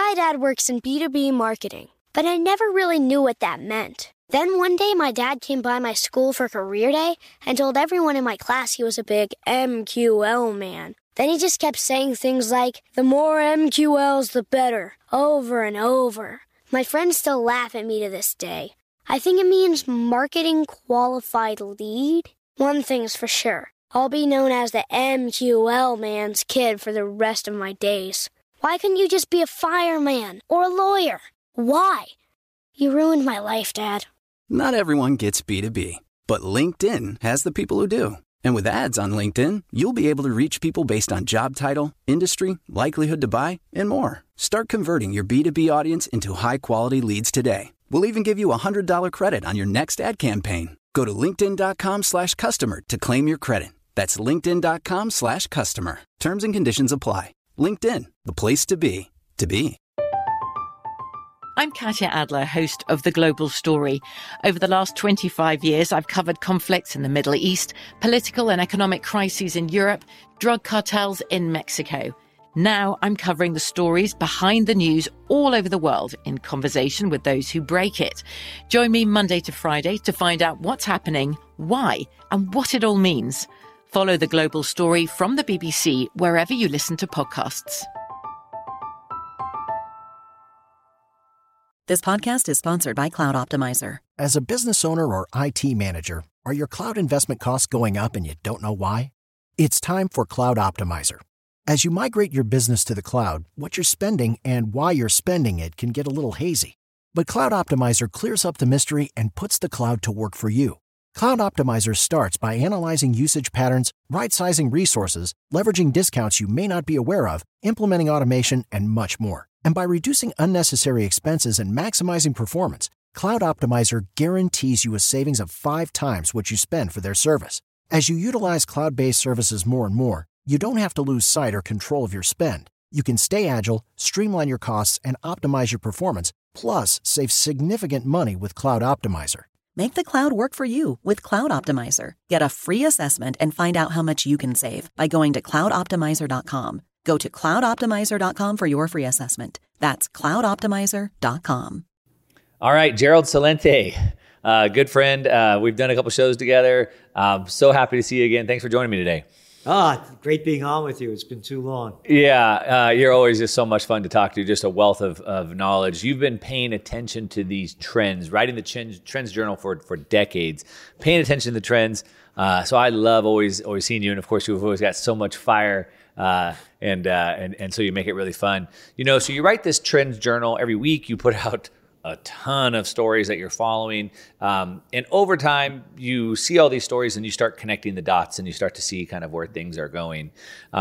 My dad works in B2B marketing, but I never really knew what that meant. Then one day my dad came by my school for career day and told everyone in my class he was a big MQL man. Then he just kept saying things like, the more MQLs, the better, over and over. My friends still laugh at me to this day. I think it means marketing qualified lead. One thing's for sure, I'll be known as the MQL man's kid for the rest of my days. Why couldn't you just be a fireman or a lawyer? Why? You ruined my life, Dad. Not everyone gets B2B, but LinkedIn has the people who do. And with ads on LinkedIn, you'll be able to reach people based on job title, industry, likelihood to buy, and more. Start converting your B2B audience into high-quality leads today. We'll even give you a $100 credit on your next ad campaign. Go to linkedin.com/customer to claim your credit. That's linkedin.com/customer. Terms and conditions apply. LinkedIn, the place to be, to be. I'm Katya Adler, host of The Global Story. Over the last 25 years, I've covered conflicts in the Middle East, political and economic crises in Europe, drug cartels in Mexico. Now I'm covering the stories behind the news all over the world in conversation with those who break it. Join me Monday to Friday to find out what's happening, why, and what it all means. Follow The Global Story from the BBC wherever you listen to podcasts. This podcast is sponsored by Cloud Optimizer. As a business owner or IT manager, are your cloud investment costs going up and you don't know why? It's time for Cloud Optimizer. As you migrate your business to the cloud, what you're spending and why you're spending it can get a little hazy. But Cloud Optimizer clears up the mystery and puts the cloud to work for you. Cloud Optimizer starts by analyzing usage patterns, right-sizing resources, leveraging discounts you may not be aware of, implementing automation, and much more. And by reducing unnecessary expenses and maximizing performance, Cloud Optimizer guarantees you a savings of 5 times what you spend for their service. As you utilize cloud-based services more and more, you don't have to lose sight or control of your spend. You can stay agile, streamline your costs, and optimize your performance, plus save significant money with Cloud Optimizer. Make the cloud work for you with Cloud Optimizer. Get a free assessment and find out how much you can save by going to cloudoptimizer.com. Go to cloudoptimizer.com for your free assessment. That's cloudoptimizer.com. All right, Gerald Celente, good friend. We've done a couple shows together. So happy to see you again. Thanks for joining me today. Great being on with you. It's been too long. Yeah, you're always just so much fun to talk to, just a wealth of knowledge. You've been paying attention to these trends, writing the Trends Journal for decades, paying attention to the trends. So I love always seeing you. And of course, you've always got so much fire. And so you make it really fun. So you write this Trends Journal every week. You put out a ton of stories that you're following. And over time, you see all these stories and you start connecting the dots and you start to see kind of where things are going.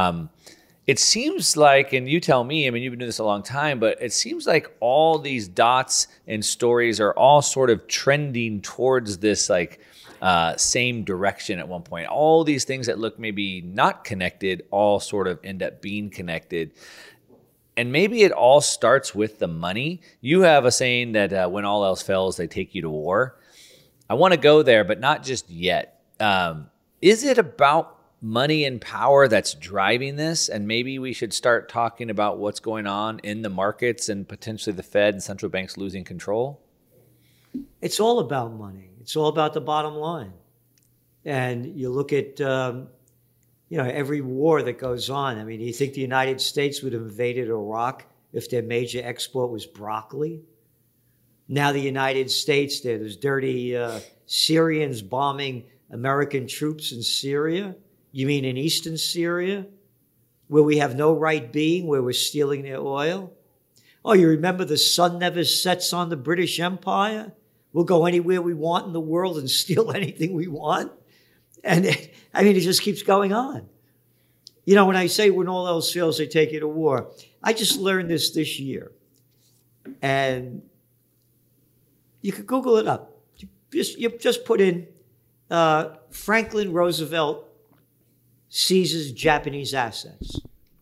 It seems like, and you tell me, I mean, you've been doing this a long time, but it seems like all these dots and stories are all sort of trending towards this same direction at one point. All these things that look maybe not connected all sort of end up being connected. And maybe it all starts with the money. You have a saying that when all else fails, they take you to war. I want to go there, but not just yet. Is it about money and power that's driving this? And maybe we should start talking about what's going on in the markets and potentially the Fed and central banks losing control? It's all about money. It's all about the bottom line. And you look at, every war that goes on. I mean, do you think the United States would have invaded Iraq if their major export was broccoli? Now the United States, there's dirty Syrians bombing American troops in Syria. You mean in eastern Syria, where we have no right being, where we're stealing their oil? Oh, you remember the sun never sets on the British Empire? We'll go anywhere we want in the world and steal anything we want. And it just keeps going on. When I say when all else fails, they take you to war, I just learned this year. And you could Google it up. You just put in Franklin Roosevelt seizes Japanese assets.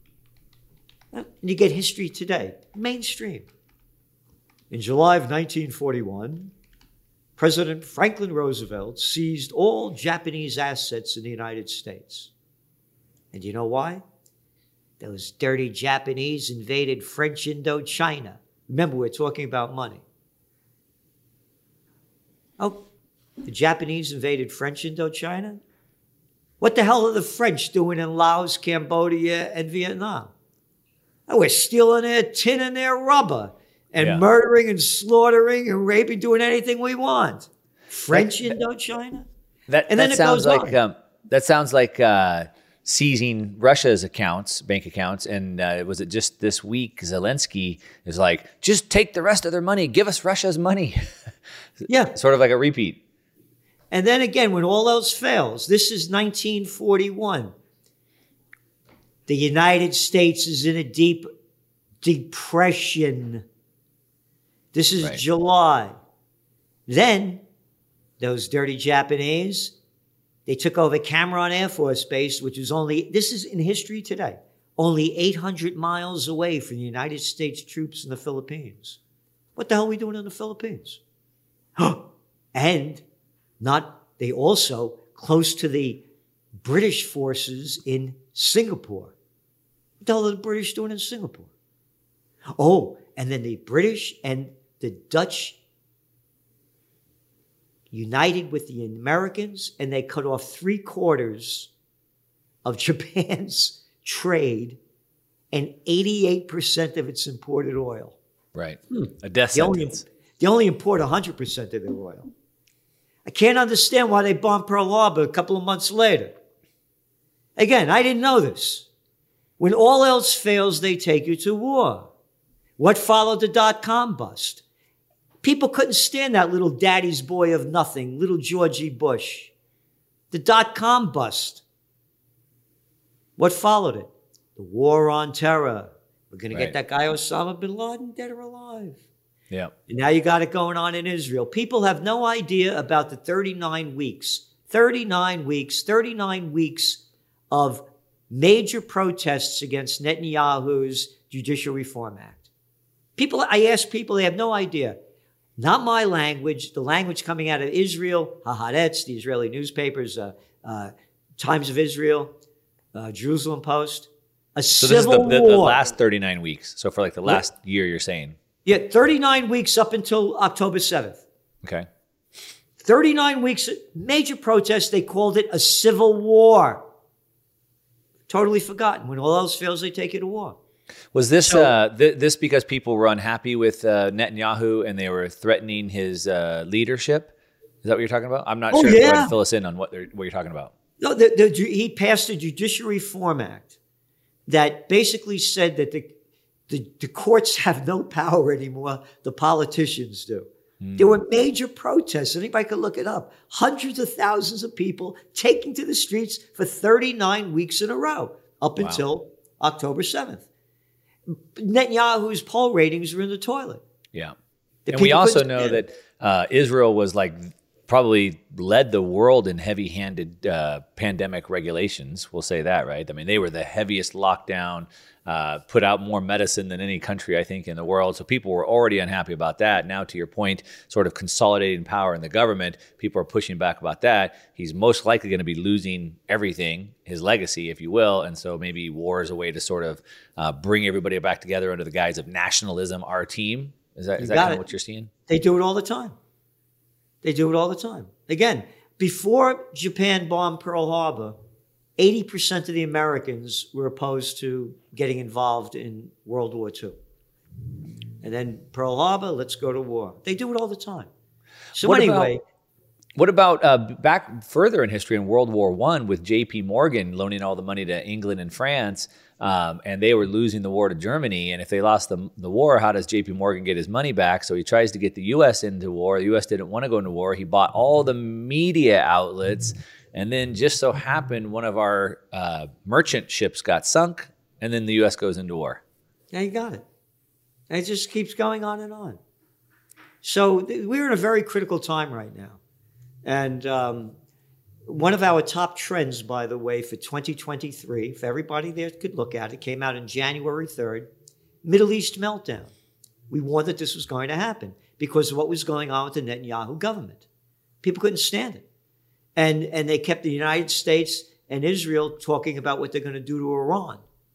And you get history today, mainstream. In July of 1941, President Franklin Roosevelt seized all Japanese assets in the United States. And you know why? Those dirty Japanese invaded French Indochina. Remember, we're talking about money. Oh, the Japanese invaded French Indochina? What the hell are the French doing in Laos, Cambodia, and Vietnam? Oh, we're stealing their tin and their rubber and murdering and slaughtering and raping, doing anything we want. French Indochina? That sounds like seizing Russia's bank accounts. And was it just this week, Zelensky is like, just take the rest of their money. Give us Russia's money. Yeah. Sort of like a repeat. And then again, when all else fails, this is 1941. The United States is in a deep depression. This is July. Then, those dirty Japanese, they took over Cameron Air Force Base, which is this is in history today, only 800 miles away from the United States troops in the Philippines. What the hell are we doing in the Philippines? And they also close to the British forces in Singapore. What the hell are the British doing in Singapore? Oh, and then the British and the Dutch united with the Americans, and they cut off 3/4 of Japan's trade and 88% of its imported oil. Right. A death sentence. They only import 100% of their oil. I can't understand why they bombed Pearl Harbor a couple of months later. Again, I didn't know this. When all else fails, they take you to war. What followed the dot-com bust? People couldn't stand that little daddy's boy of nothing, little Georgie Bush. The dot-com bust. What followed it? The war on terror. We're going to get that guy Osama bin Laden dead or alive. Yeah. And now you got it going on in Israel. People have no idea about the 39 weeks of major protests against Netanyahu's Judicial Reform Act. I ask people, they have no idea. Not my language, the language coming out of Israel, Haaretz, the Israeli newspapers, Times of Israel, Jerusalem Post. So this is the last 39 weeks. So for like the last year, you're saying? Yeah, 39 weeks up until October 7th. Okay. 39 weeks, major protests. They called it a civil war. Totally forgotten. When all else fails, they take it to war. Was this this because people were unhappy with Netanyahu and they were threatening his leadership? Is that what you're talking about? I'm not sure. Go ahead and fill us in on what you're talking about. No, he passed a Judicial Reform Act that basically said that the courts have no power anymore. The politicians do. There were major protests. Anybody could look it up. Hundreds of thousands of people taking to the streets for 39 weeks in a row up until October 7th. Netanyahu's poll ratings were in the toilet. Yeah. And we also know that Israel was probably led the world in heavy-handed pandemic regulations. We'll say that, right? I mean, they were the heaviest lockdown, put out more medicine than any country, I think, in the world. So people were already unhappy about that. Now, to your point, sort of consolidating power in the government, people are pushing back about that. He's most likely going to be losing everything, his legacy, if you will. And so maybe war is a way to sort of bring everybody back together under the guise of nationalism, our team. Is that kind of what you're seeing? They do it all the time. They do it all the time. Again, before Japan bombed Pearl Harbor, 80% of the Americans were opposed to getting involved in World War II. And then Pearl Harbor, let's go to war. They do it all the time. So what about back further in history in World War I with J.P. Morgan loaning all the money to England and France, and they were losing the war to Germany. And if they lost the war, how does J.P. Morgan get his money back? So he tries to get the U.S. into war. The U.S. didn't want to go into war. He bought all the media outlets, and then just so happened one of our merchant ships got sunk, and then the U.S. goes into war. Yeah, you got it. And it just keeps going on and on. So we're in a very critical time right now. And one of our top trends, by the way, for 2023, if everybody there could look at it, came out on January 3rd, Middle East meltdown. We warned that this was going to happen because of what was going on with the Netanyahu government. People couldn't stand it. And they kept the United States and Israel talking about what they're going to do to Iran.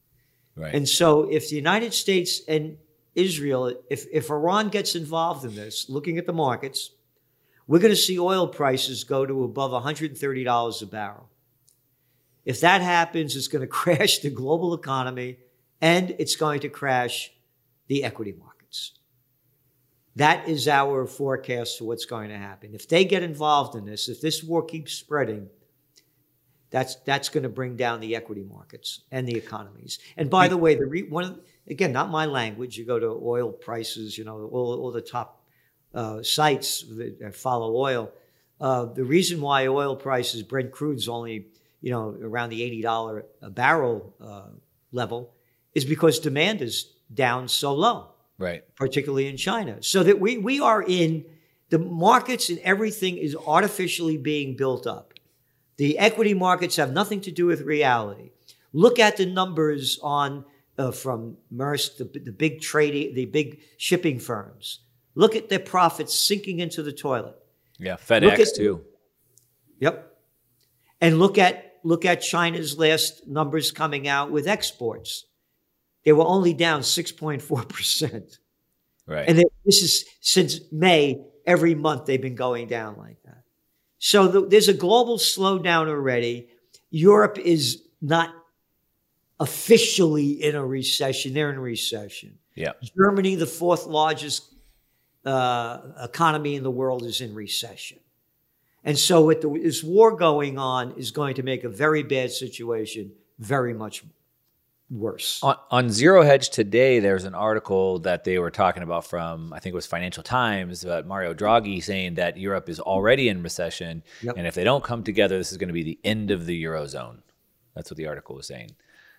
Right. And so if the United States and Israel, if Iran gets involved in this, looking at the markets, we're going to see oil prices go to above $130 a barrel. If that happens, it's going to crash the global economy and it's going to crash the equity markets. That is our forecast for what's going to happen. If they get involved in this, if this war keeps spreading, that's going to bring down the equity markets and the economies. And by the way, again, not my language. You go to oil prices, all the top sites that follow oil. The reason why oil prices, Brent crude's only around the $80 a barrel level, is because demand is down so low, right? Particularly in China. So that we are in the markets and everything is artificially being built up. The equity markets have nothing to do with reality. Look at the numbers on from Maersk, the big trading, the big shipping firms. Look at their profits sinking into the toilet. Yeah, FedEx too. Yep. And look at China's last numbers coming out with exports. They were only down 6.4%. Right. And this is since May, every month they've been going down like that. So there's a global slowdown already. Europe is not officially in a recession. They're in a recession. Yeah. Germany, the fourth largest economy in the world, is in recession. And so with this war going on is going to make a very bad situation very much worse. On Zero Hedge today, there's an article that they were talking about from, I think it was Financial Times, Mario Draghi saying that Europe is already in recession. Yep. And if they don't come together, this is going to be the end of the Eurozone. That's what the article was saying.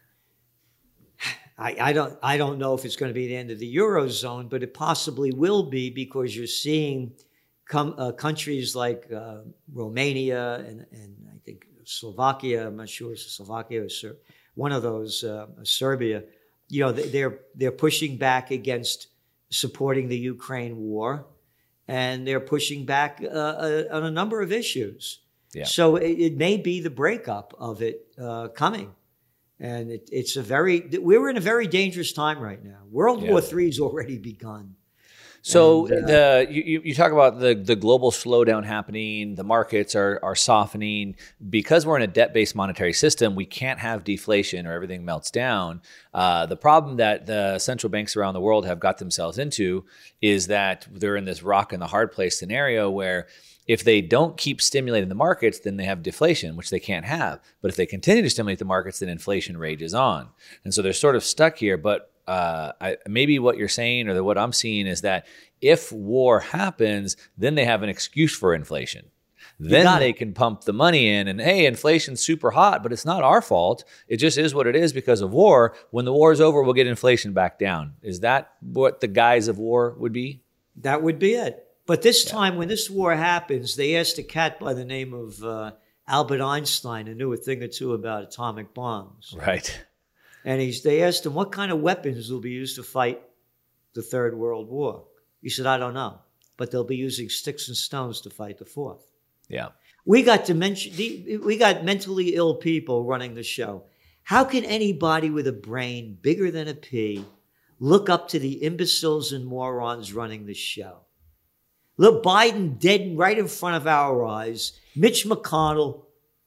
I don't know if it's going to be the end of the Eurozone, but it possibly will be, because you're seeing countries like Romania and I think Slovakia. I'm not sure it's Slovakia or one of those, Serbia. They're pushing back against supporting the Ukraine war, and they're pushing back on a number of issues. Yeah. So it may be the breakup of it coming. And we're in a very dangerous time right now. World War III has already begun. So you talk about the global slowdown happening, the markets are softening. Because we're in a debt-based monetary system, we can't have deflation or everything melts down. The problem that the central banks around the world have got themselves into is that they're in this rock and the hard place scenario where if they don't keep stimulating the markets, then they have deflation, which they can't have. But if they continue to stimulate the markets, then inflation rages on. And so they're sort of stuck here. But maybe what you're saying, or what I'm seeing, is that if war happens, then they have an excuse for inflation. Then they can pump the money in and, hey, inflation's super hot, but it's not our fault. It just is what it is because of war. When the war is over, we'll get inflation back down. Is that what the guise of war would be? That would be it. But this time, when this war happens, they asked a cat by the name of Albert Einstein, who knew a thing or two about atomic bombs. Right. And they asked him, what kind of weapons will be used to fight the Third World War? He said, I don't know, but they'll be using sticks and stones to fight the fourth. Yeah. We got mentally ill people running the show. How can anybody with a brain bigger than a pea look up to the imbeciles and morons running the show? Look, Biden dead right in front of our eyes. Mitch McConnell,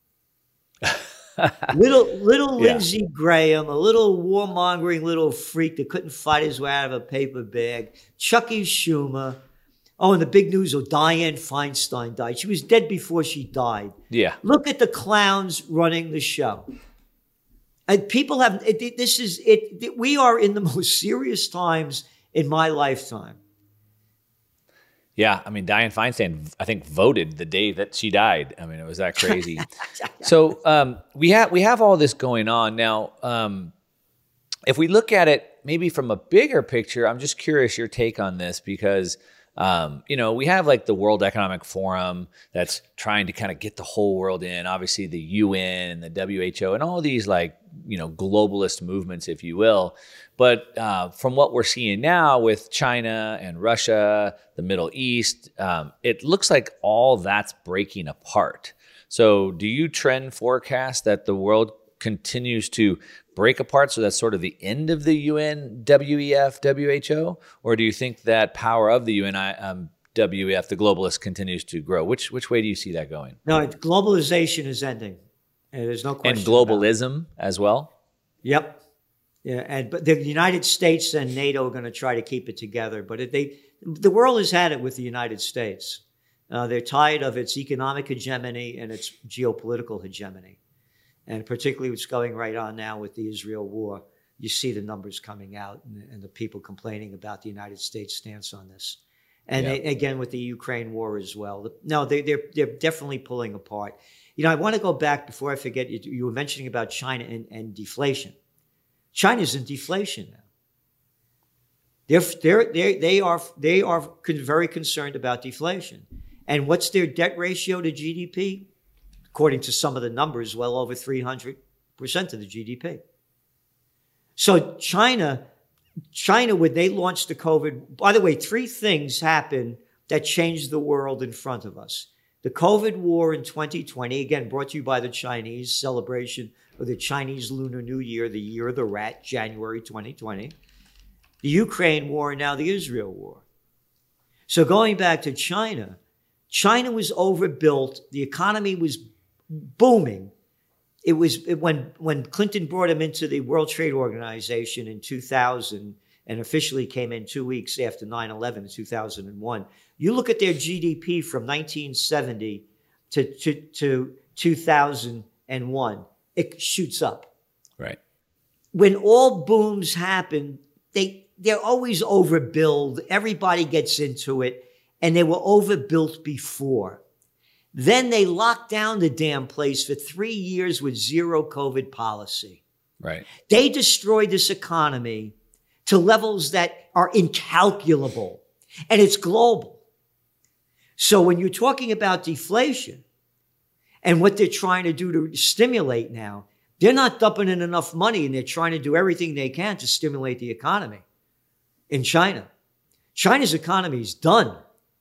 little Lindsey Graham, a little warmongering little freak that couldn't fight his way out of a paper bag. Chucky Schumer. Oh, and the big news, Dianne Feinstein died. She was dead before she died. Yeah. Look at the clowns running the show. And people have, we are in the most serious times in my lifetime. Yeah, I mean, Dianne Feinstein, I think, voted the day that she died. I mean, it was that crazy. So we have all this going on now. If we look at it maybe from a bigger picture, I'm just curious your take on this because, we have like the World Economic Forum that's trying to kind of get the whole world in. Obviously, the UN and the WHO and all these globalist movements, if you will. But from what we're seeing now with China and Russia, the Middle East, it looks like all that's breaking apart. So do you trend forecast that the world continues to break apart, so that's sort of the end of the UN, WEF, WHO? Or do you think that power of the UN, WEF, the globalists, continues to grow? Which way do you see that going? No, globalization is ending. And there's no question. And globalism as well? Yep. Yeah, but the United States and NATO are going to try to keep it together. But the world has had it with the United States. They're tired of its economic hegemony and its geopolitical hegemony. And particularly what's going right on now with the Israel war. You see the numbers coming out and the people complaining about the United States stance on this. And again, with the Ukraine war as well. No, they're definitely pulling apart. I want to go back before I forget. You were mentioning about China and deflation. China's in deflation now. They are very concerned about deflation. And what's their debt ratio to GDP? According to some of the numbers, well over 300% of the GDP. So China, when they launched the COVID, by the way, 3 things happened that changed the world in front of us. The COVID war in 2020, again, brought to you by the Chinese, celebration of the Chinese Lunar New Year, the year of the rat, January 2020. The Ukraine war, and now the Israel war. So going back to China was overbuilt. The economy was booming. It was when Clinton brought him into the World Trade Organization in 2000 and officially came in 2 weeks after 9/11 in 2001. You look at their GDP from 1970 to 2001, it shoots up. Right. When all booms happen, they're always overbilled. Everybody gets into it, and they were overbuilt before. Then they locked down the damn place for 3 years with zero COVID policy. Right. They destroyed this economy to levels that are incalculable, and it's global. So when you're talking about deflation and what they're trying to do to stimulate now, they're not dumping in enough money, and they're trying to do everything they can to stimulate the economy in China. China's economy is done.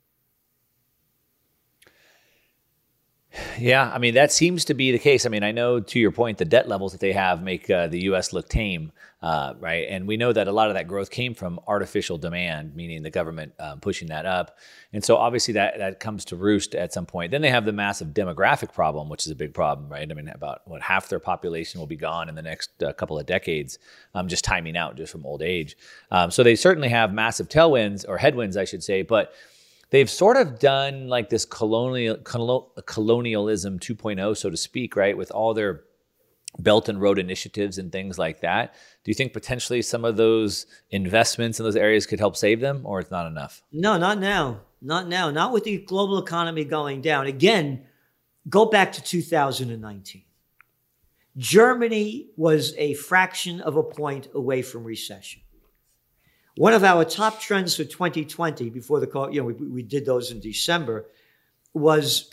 Yeah, I mean, that seems to be the case. I mean, I know, to your point, the debt levels that they have make the U.S. look tame, right? And we know that a lot of that growth came from artificial demand, meaning the government pushing that up. And so obviously that comes to roost at some point. Then they have the massive demographic problem, which is a big problem, right? I mean, about half their population will be gone in the next couple of decades, just timing out just from old age. So they certainly have massive tailwinds, or headwinds, I should say, but they've sort of done like this colonialism 2.0, so to speak, right? With all their Belt and Road initiatives and things like that. Do you think potentially some of those investments in those areas could help save them, or it's not enough? No, not now. Not now. Not with the global economy going down. Again, go back to 2019. Germany was a fraction of a point away from recession. One of our top trends for 2020, before the call, we did those in December, was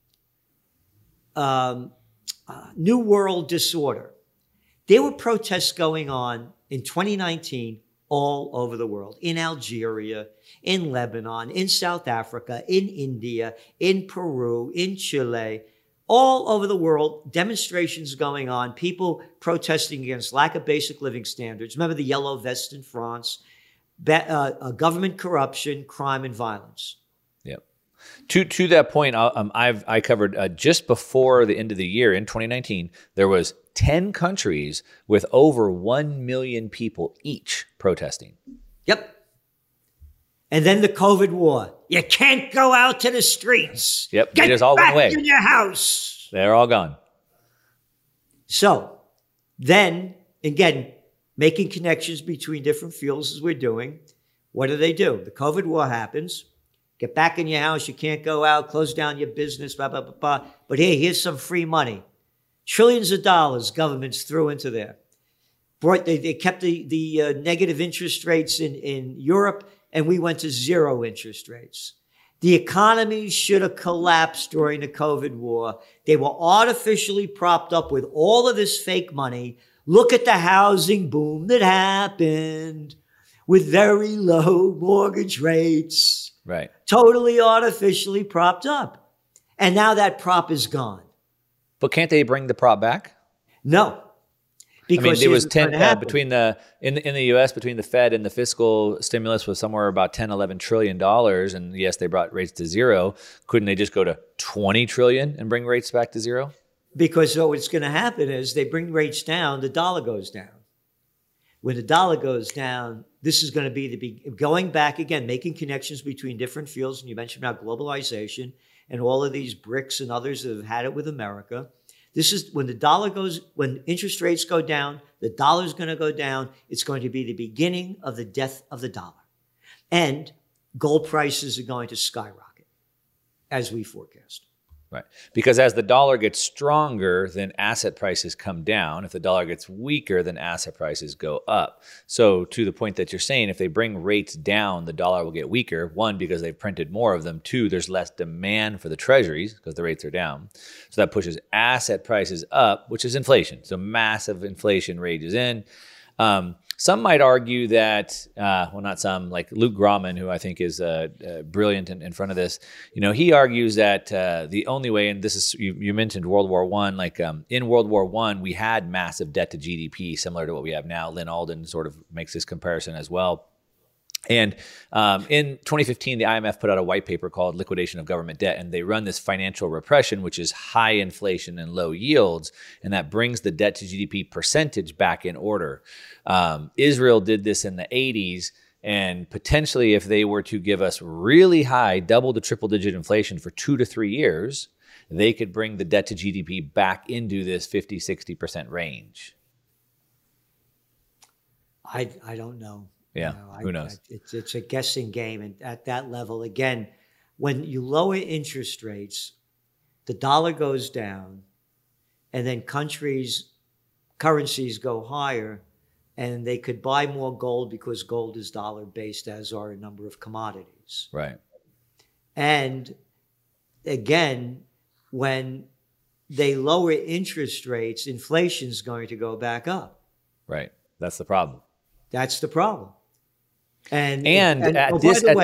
New World Disorder. There were protests going on in 2019 all over the world, in Algeria, in Lebanon, in South Africa, in India, in Peru, in Chile, all over the world, demonstrations going on, people protesting against lack of basic living standards. Remember the yellow vest in France? Government corruption, crime, and violence. Yep. To that point, I covered just before the end of the year in 2019, there was 10 countries with over 1 million people each protesting. Yep. And then the COVID war. You can't go out to the streets. Yep. Get they just all back went away. In your house. They're all gone. So then, again, making connections between different fields as we're doing. What do? The COVID war happens. Get back in your house. You can't go out. Close down your business, blah, blah, blah, blah. But here's some free money. Trillions of dollars governments threw into there. They kept the negative interest rates in Europe, and we went to zero interest rates. The economy should have collapsed during the COVID war. They were artificially propped up with all of this fake money. Look at the housing boom that happened with very low mortgage rates. Right. Totally artificially propped up. And now that prop is gone. But can't they bring the prop back? No. Because there was 10 between in the U.S. between the Fed and the fiscal stimulus was somewhere about 10, 11 trillion dollars, and yes, they brought rates to zero. Couldn't they just go to 20 trillion and bring rates back to zero? Because what's going to happen is they bring rates down, the dollar goes down. When the dollar goes down, this is going to be going back again, making connections between different fields. And you mentioned about globalization and all of these BRICS and others that have had it with America. This is when when interest rates go down, the dollar is going to go down. It's going to be the beginning of the death of the dollar. And gold prices are going to skyrocket, as we forecast. Right. Because as the dollar gets stronger, then asset prices come down. If the dollar gets weaker, then asset prices go up. So to the point that you're saying, if they bring rates down, the dollar will get weaker. One, because they've printed more of them. Two, there's less demand for the treasuries because the rates are down. So that pushes asset prices up, which is inflation. So massive inflation rages in. Some might argue that, not some, like Luke Grauman, who I think is brilliant in front of this, he argues that the only way, and this is, you mentioned World War I, in World War I, we had massive debt to GDP, similar to what we have now. Lynn Alden sort of makes this comparison as well. And in 2015, the IMF put out a white paper called Liquidation of Government Debt, and they run this financial repression, which is high inflation and low yields, and that brings the debt to GDP percentage back in order. Israel did this in the 80s, and potentially if they were to give us really high double to triple digit inflation for 2 to 3 years, they could bring the debt to GDP back into this 50, 60% range. I don't know. Yeah, who knows? It's a guessing game. And at that level, again, when you lower interest rates, the dollar goes down, and then currencies go higher, and they could buy more gold because gold is dollar-based, as are a number of commodities. Right. And again, when they lower interest rates, inflation is going to go back up. Right. That's the problem. That's the problem. And at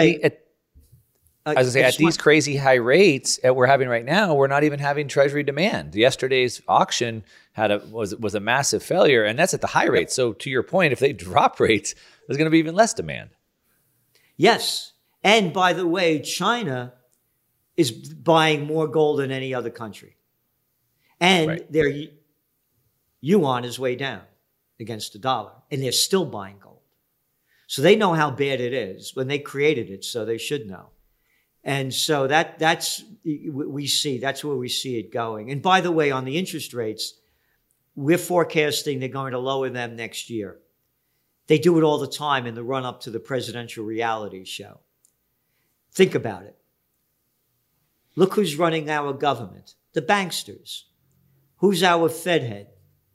these crazy high rates that we're having right now, we're not even having treasury demand. Yesterday's auction was a massive failure, and that's at the high rates. So to your point, if they drop rates, there's going to be even less demand. Yes. And by the way, China is buying more gold than any other country. And their yuan is way down against the dollar, and they're still buying gold. So they know how bad it is when they created it, so they should know. And so that's where we see it going. And by the way, on the interest rates, we're forecasting they're going to lower them next year. They do it all the time in the run-up to the presidential reality show. Think about it. Look who's running our government, the banksters. Who's our Fed head?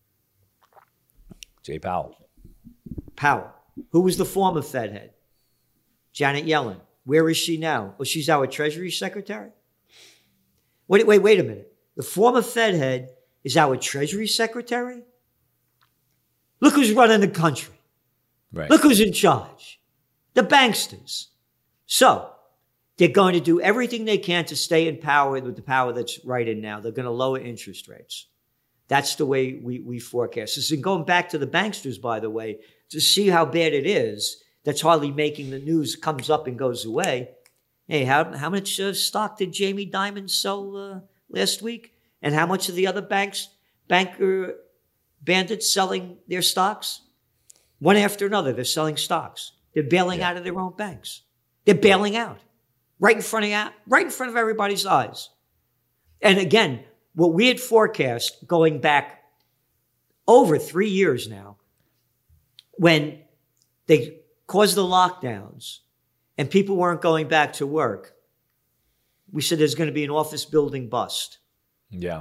Jay Powell. Who was the former Fed head? Janet Yellen. Where is she now? Oh, she's our Treasury Secretary? Wait a minute. The former Fed head is our Treasury Secretary? Look who's running the country. Right. Look who's in charge. The banksters. So they're going to do everything they can to stay in power with the power that's right in now. They're going to lower interest rates. That's the way we forecast this. And going back to the banksters, by the way, to see how bad it is, that's hardly making the news, comes up and goes away. Hey, how much stock did Jamie Dimon sell last week? And how much of the other banker bandits selling their stocks? One after another, they're selling stocks. They're bailing out of their own banks. They're bailing out right in front of everybody's eyes. And again, what we had forecast going back over 3 years now, when they caused the lockdowns and people weren't going back to work, we said there's going to be an office building bust. Yeah.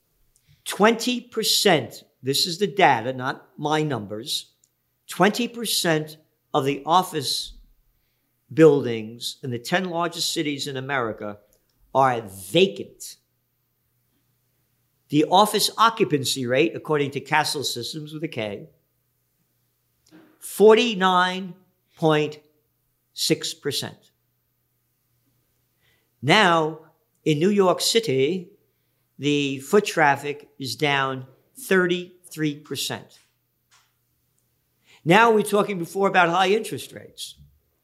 20%, this is the data, not my numbers, 20% of the office buildings in the 10 largest cities in America are vacant. The office occupancy rate, according to Kastle Systems with a K, 49.6%. Now, in New York City, the foot traffic is down 33%. Now we're talking before about high interest rates.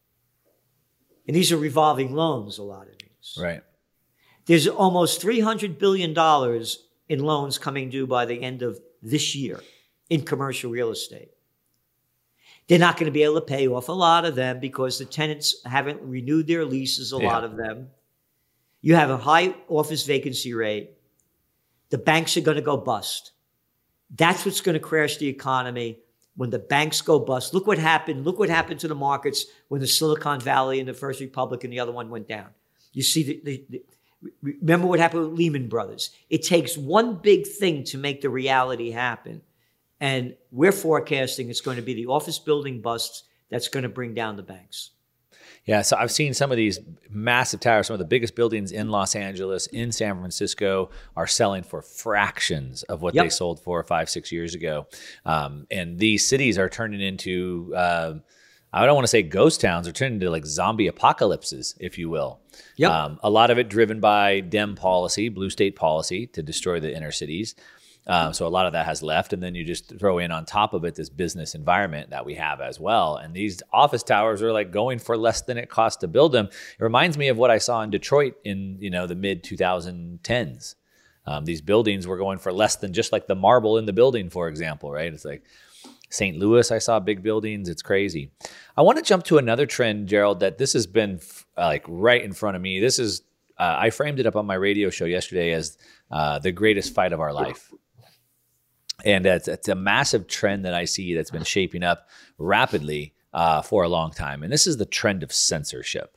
And these are revolving loans, a lot of these. Right. There's almost $300 billion in loans coming due by the end of this year in commercial real estate. They're not going to be able to pay off a lot of them because the tenants haven't renewed their leases, a lot of them. You have a high office vacancy rate. The banks are going to go bust. That's what's going to crash the economy when the banks go bust. Look what happened. Look what happened to the markets when the Silicon Valley and the First Republic and the other one went down. You see, remember what happened with Lehman Brothers. It takes one big thing to make the reality happen. And we're forecasting it's going to be the office building busts that's going to bring down the banks. Yeah, so I've seen some of these massive towers, some of the biggest buildings in Los Angeles, in San Francisco, are selling for fractions of what they sold 4 or 5, 6 years ago. And these cities are turning into, I don't want to say ghost towns, they're turning into like zombie apocalypses, if you will. A lot of it driven by Dem policy, blue state policy to destroy the inner cities. So a lot of that has left. And then you just throw in on top of it this business environment that we have as well. And these office towers are like going for less than it costs to build them. It reminds me of what I saw in Detroit in, the mid 2010s. These buildings were going for less than just like the marble in the building, for example, right? It's like St. Louis, I saw big buildings. It's crazy. I want to jump to another trend, Gerald, that this has been like right in front of me. This is, I framed it up on my radio show yesterday as the greatest fight of our life. And it's a massive trend that I see that's been shaping up rapidly for a long time. And this is the trend of censorship.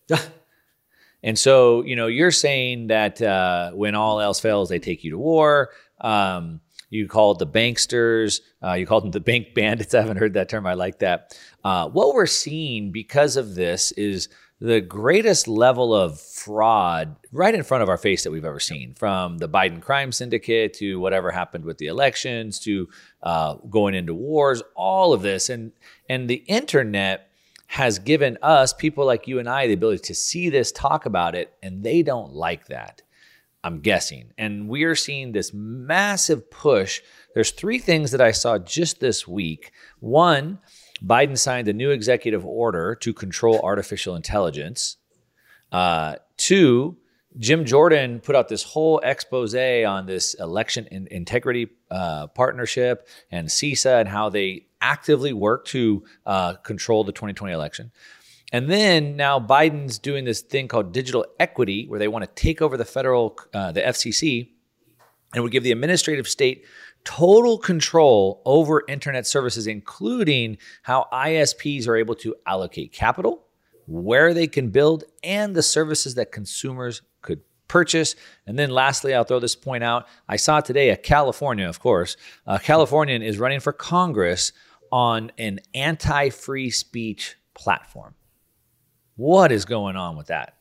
And so, you're saying that when all else fails, they take you to war. You called the banksters. You called them the bank bandits. I haven't heard that term. I like that. What we're seeing because of this is the greatest level of fraud right in front of our face that we've ever seen, from the Biden crime syndicate to whatever happened with the elections to going into wars, all of this. And the internet has given us, people like you and I, the ability to see this, talk about it, and they don't like that, I'm guessing. And we are seeing this massive push. There's 3 things that I saw just this week. One, Biden signed a new executive order to control artificial intelligence. 2, Jim Jordan put out this whole expose on this election integrity partnership and CISA and how they actively work to control the 2020 election. And then now Biden's doing this thing called digital equity, where they want to take over the FCC, and would give the administrative state total control over internet services, including how ISPs are able to allocate capital, where they can build, and the services that consumers could purchase. And then lastly, I'll throw this point out. I saw today a Californian is running for Congress on an anti-free speech platform. What is going on with that?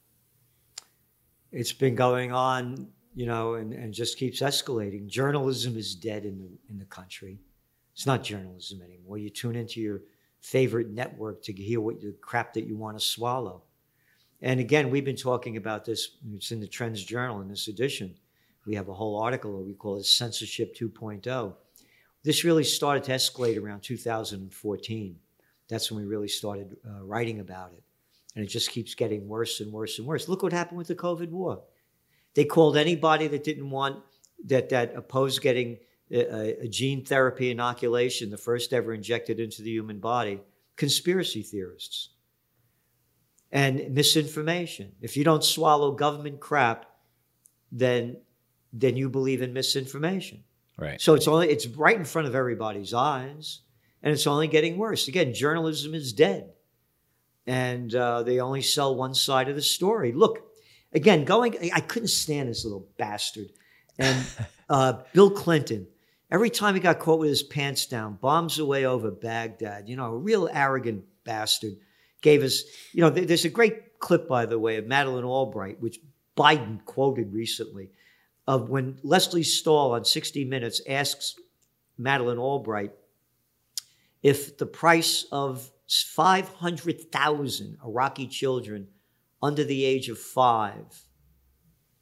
It's been going on, and just keeps escalating. Journalism is dead in the country. It's not journalism anymore. You tune into your favorite network to hear the crap that you want to swallow. And again, we've been talking about this. It's in the Trends Journal in this edition. We have a whole article that we call it Censorship 2.0. This really started to escalate around 2014. That's when we really started writing about it. And it just keeps getting worse and worse and worse. Look what happened with the COVID war. They called anybody that didn't want, that opposed getting a gene therapy inoculation, the first ever injected into the human body, conspiracy theorists. And misinformation. If you don't swallow government crap, then you believe in misinformation. Right. So it's right in front of everybody's eyes, and it's only getting worse. Again, journalism is dead. And they only sell one side of the story. Look, again, I couldn't stand this little bastard. And Bill Clinton, every time he got caught with his pants down, bombs away over Baghdad, a real arrogant bastard, gave us, there's a great clip, by the way, of Madeleine Albright, which Biden quoted recently, of when Leslie Stahl on 60 Minutes asks Madeleine Albright if the price of 500,000 Iraqi children under the age of 5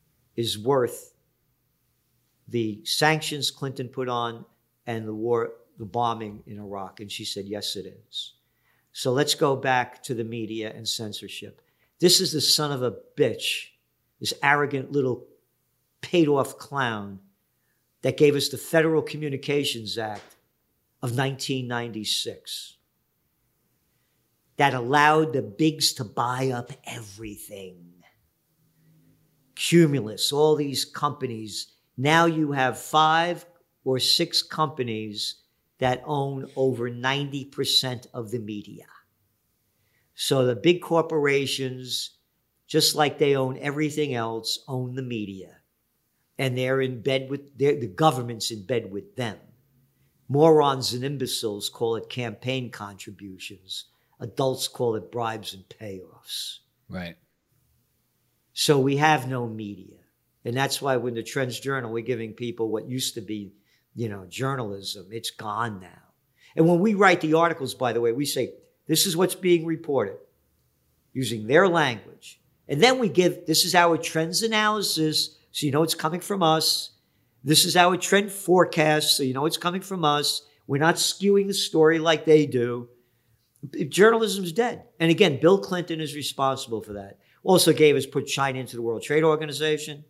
is worth the sanctions Clinton put on and the war the bombing in Iraq? And she said, yes, it is. So let's go back to the media and censorship. This is the son of a bitch, this arrogant little paid-off clown that gave us the Federal Communications Act of 1996 that allowed the bigs to buy up everything. Cumulus, all these companies. Now you have 5 or 6 companies that own over 90% of the media. So the big corporations, just like they own everything else, own the media. And they're in bed with, the government's in bed with them. Morons and imbeciles call it campaign contributions. Adults call it bribes and payoffs. Right. So we have no media. And that's why when the Trends Journal, we're giving people what used to be, journalism. It's gone now. And when we write the articles, by the way, we say, this is what's being reported using their language. And then we give, this is our trends analysis, so you know it's coming from us. This is our trend forecast, so you know it's coming from us. We're not skewing the story like they do. Journalism's dead. And again, Bill Clinton is responsible for that. Also put China into the World Trade Organization.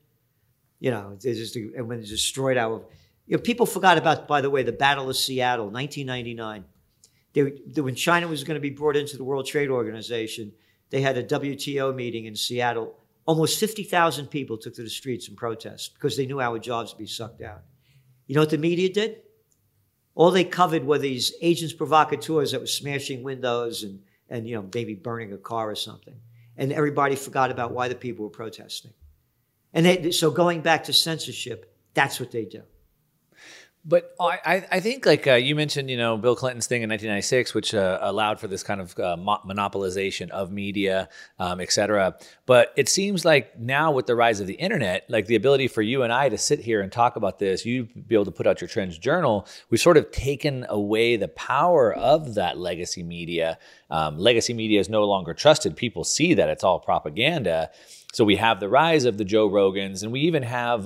And when they destroyed our... people forgot about, by the way, the Battle of Seattle, 1999. When China was going to be brought into the World Trade Organization, they had a WTO meeting in Seattle. Almost 50,000 people took to the streets in protest because they knew our jobs would be sucked out. You know what the media did? All they covered were these agents provocateurs that were smashing windows and maybe burning a car or something. And everybody forgot about why the people were protesting. And so going back to censorship, that's what they do. But I think, like you mentioned, Bill Clinton's thing in 1996, which allowed for this kind of monopolization of media, et cetera. But it seems like now with the rise of the internet, like the ability for you and I to sit here and talk about this, you be able to put out your Trends Journal, we've sort of taken away the power of that legacy media. Legacy media is no longer trusted. People see that it's all propaganda. So we have the rise of the Joe Rogans, and we even have...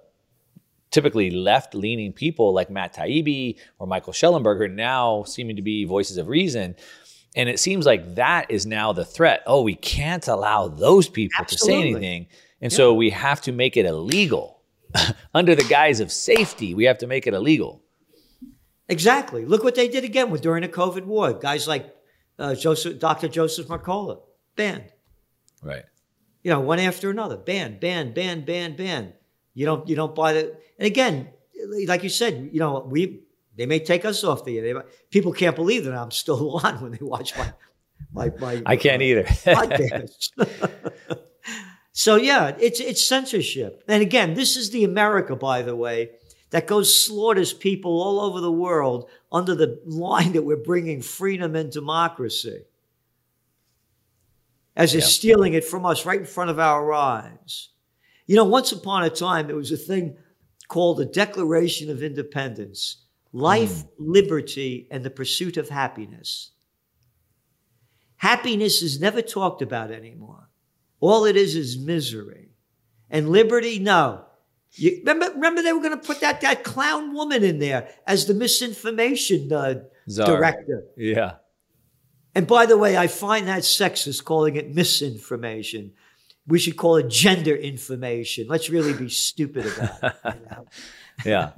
typically left-leaning people like Matt Taibbi or Michael Schellenberger now seeming to be voices of reason. And it seems like that is now the threat. Oh, we can't allow those people to say anything. And so we have to make it illegal. Under the guise of safety, we have to make it illegal. Exactly. Look what they did again during the COVID war. Guys like Dr. Joseph Mercola, banned. Right. One after another, banned. You don't buy the, and again, like you said, they may take us off the air. People can't believe that I'm still on when they watch my I can't either. podcast. So yeah, it's censorship. And again, this is the America, by the way, that slaughters people all over the world under the line that we're bringing freedom and democracy. As they're stealing it from us right in front of our eyes. Once upon a time, there was a thing called the Declaration of Independence, life, liberty, and the pursuit of happiness. Happiness is never talked about anymore. All it is misery. And liberty, no. Remember they were going to put that clown woman in there as the misinformation director. Yeah. And by the way, I find that sexist calling it misinformation. We should call it gender information. Let's really be stupid about it. Yeah.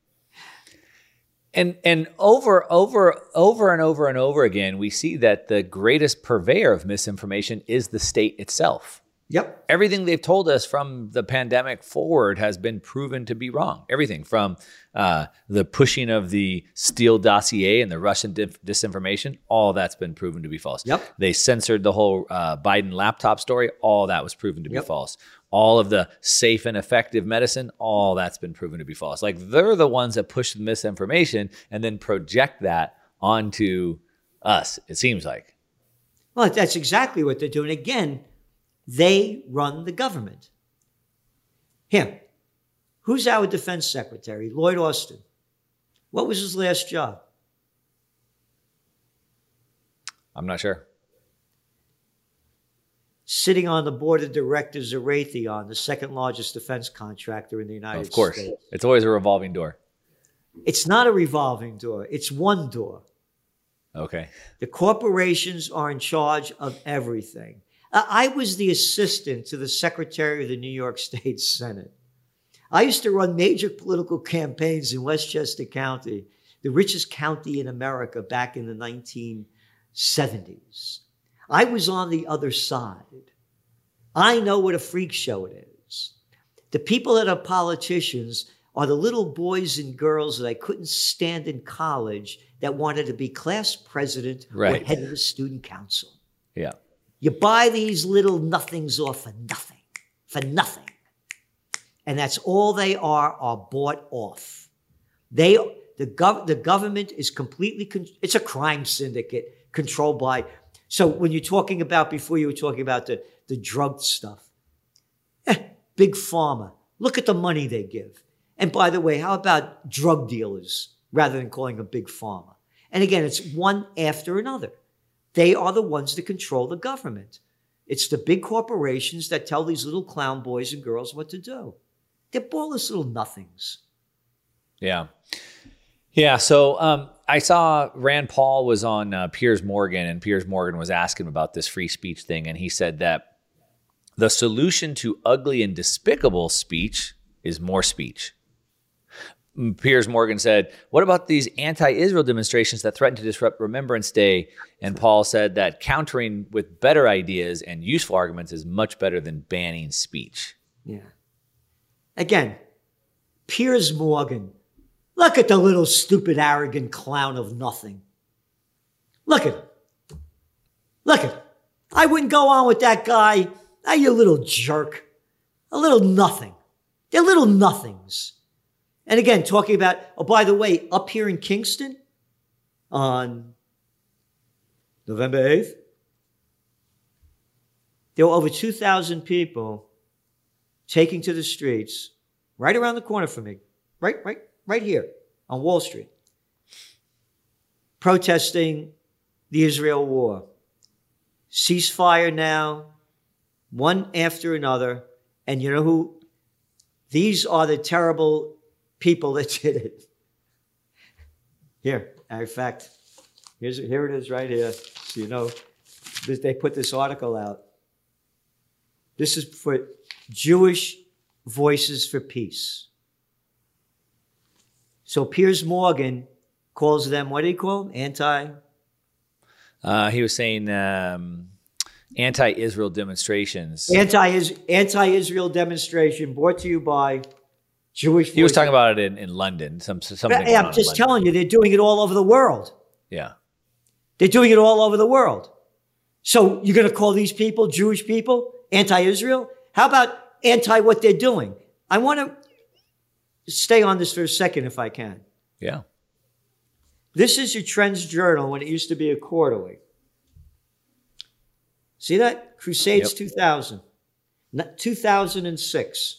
And over and over again, we see that the greatest purveyor of misinformation is the state itself. Yep. Everything they've told us from the pandemic forward has been proven to be wrong. Everything from the pushing of the Steele dossier and the Russian disinformation, all that's been proven to be false. Yep. They censored the whole Biden laptop story. All that was proven to be false. All of the safe and effective medicine, all that's been proven to be false. Like they're the ones that push the misinformation and then project that onto us, it seems like. Well, that's exactly what they're doing. Again, they run the government. Him. Who's our defense secretary? Lloyd Austin. What was his last job? I'm not sure. Sitting on the board of directors of Raytheon, the second largest defense contractor in the United States. Of course. It's always a revolving door. It's not a revolving door. It's one door. Okay. The corporations are in charge of everything. I was the assistant to the Secretary of the New York State Senate. I used to run major political campaigns in Westchester County, the richest county in America back in the 1970s. I was on the other side. I know what a freak show it is. The people that are politicians are the little boys and girls that I couldn't stand in college that wanted to be class president or head of the student council. Yeah. You buy these little nothings off for nothing. And that's all they are bought off. The government is completely, it's a crime syndicate controlled by, so when you're talking about, before you were talking about the drug stuff, Big Pharma, look at the money they give. And by the way, how about drug dealers rather than calling them Big Pharma? And again, it's one after another. They are the ones that control the government. It's the big corporations that tell these little clown boys and girls what to do. They're ballless little nothings. Yeah. Yeah. So I saw Rand Paul was on Piers Morgan, and Piers Morgan was asking about this free speech thing. And he said that the solution to ugly and despicable speech is more speech. Piers Morgan said, what about these anti-Israel demonstrations that threaten to disrupt Remembrance Day? And Paul said that countering with better ideas and useful arguments is much better than banning speech. Yeah. Again, Piers Morgan, look at the little stupid, arrogant clown of nothing. Look at him. Look at him. I wouldn't go on with that guy. Ah, you little jerk. A little nothing. They're little nothings. And again, talking about, oh, by the way, up here in Kingston on November 8th, there were over 2,000 people taking to the streets right around the corner from me, right here on Wall Street, protesting the Israel war. Ceasefire now, one after another. And you know who? These are the terrible people that did it. Here, in fact, here it is right here. So you know, they put this article out. This is for Jewish Voices for Peace. So Piers Morgan calls them, what did he call them? He was saying anti-Israel demonstrations. Anti-Israel demonstration brought to you by Jewish Voices. He was talking about it in London. Something. Hey, I'm just telling you, they're doing it all over the world. Yeah. They're doing it all over the world. So you're going to call these people, Jewish people, anti-Israel? How about anti what they're doing? I want to stay on this for a second if I can. Yeah. This is your Trends Journal when it used to be a quarterly. See that? Crusades 2000. 2006.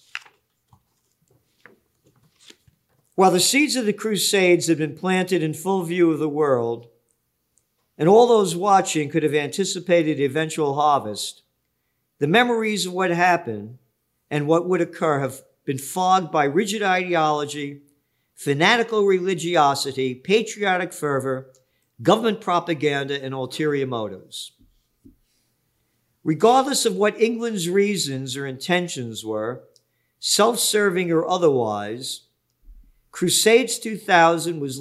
While the seeds of the Crusades had been planted in full view of the world, and all those watching could have anticipated the eventual harvest, the memories of what happened and what would occur have been fogged by rigid ideology, fanatical religiosity, patriotic fervor, government propaganda, and ulterior motives. Regardless of what England's reasons or intentions were, self-serving or otherwise, Crusades 2000 was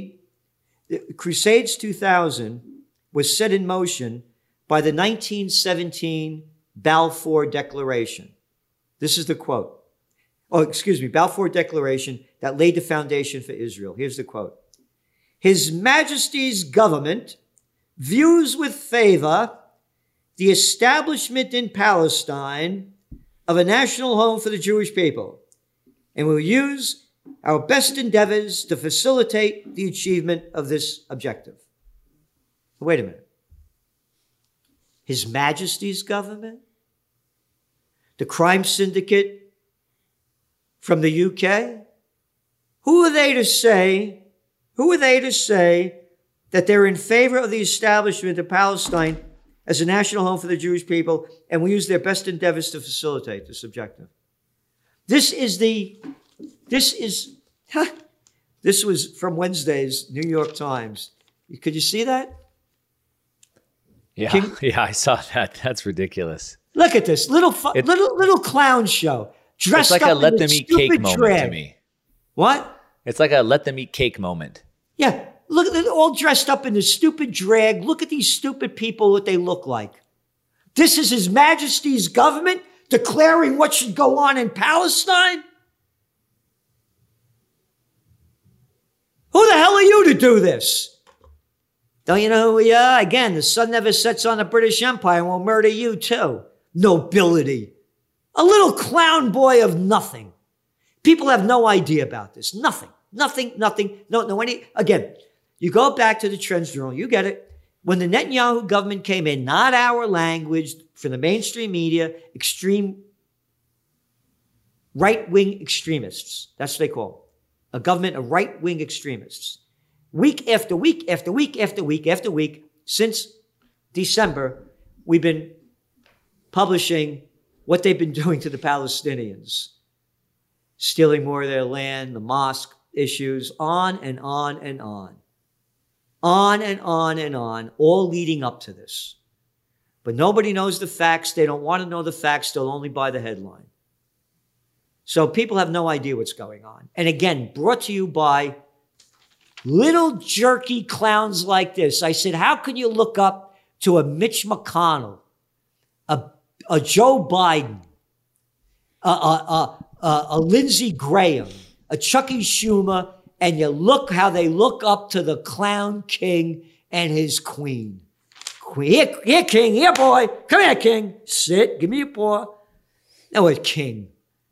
set in motion by the 1917 Balfour Declaration. This is the quote. Balfour Declaration that laid the foundation for Israel. Here's the quote. His Majesty's government views with favor the establishment in Palestine of a national home for the Jewish people, and will use our best endeavors to facilitate the achievement of this objective. Wait a minute. His Majesty's government? The crime syndicate from the UK? Who are they to say that they're in favor of the establishment of Palestine as a national home for the Jewish people and will use their best endeavors to facilitate this objective? This was from Wednesday's New York Times. Could you see that? Yeah, yeah, I saw that. That's ridiculous. Look at this little clown show. Dressed it's like up a let in them eat cake moment drag. to me. What? It's like a let them eat cake moment. Yeah, look, they're all dressed up in this stupid drag. Look at these stupid people, what they look like. This is His Majesty's government declaring what should go on in Palestine? Who the hell are you to do this? Don't you know who we are? Again, the sun never sets on the British Empire and will murder you too. Nobility. A little clown boy of nothing. People have no idea about this. Nothing. Again, you go back to the Trends Journal, you get it. When the Netanyahu government came in, not our language, from the mainstream media, extreme right-wing extremists. That's what they call them. A government of right-wing extremists. Week after week after week after week after week, since December, we've been publishing what they've been doing to the Palestinians. Stealing more of their land, the mosque issues, on and on and on. On and on and on, all leading up to this. But nobody knows the facts. They don't want to know the facts. They'll only buy the headline. So people have no idea what's going on. And again, brought to you by little jerky clowns like this. I said, how can you look up to a Mitch McConnell, a Joe Biden, a Lindsey Graham, a Chucky Schumer, and you look how they look up to the clown king and his queen. Here, king, here, boy. Come here, king. Sit, give me your paw. No, it's king.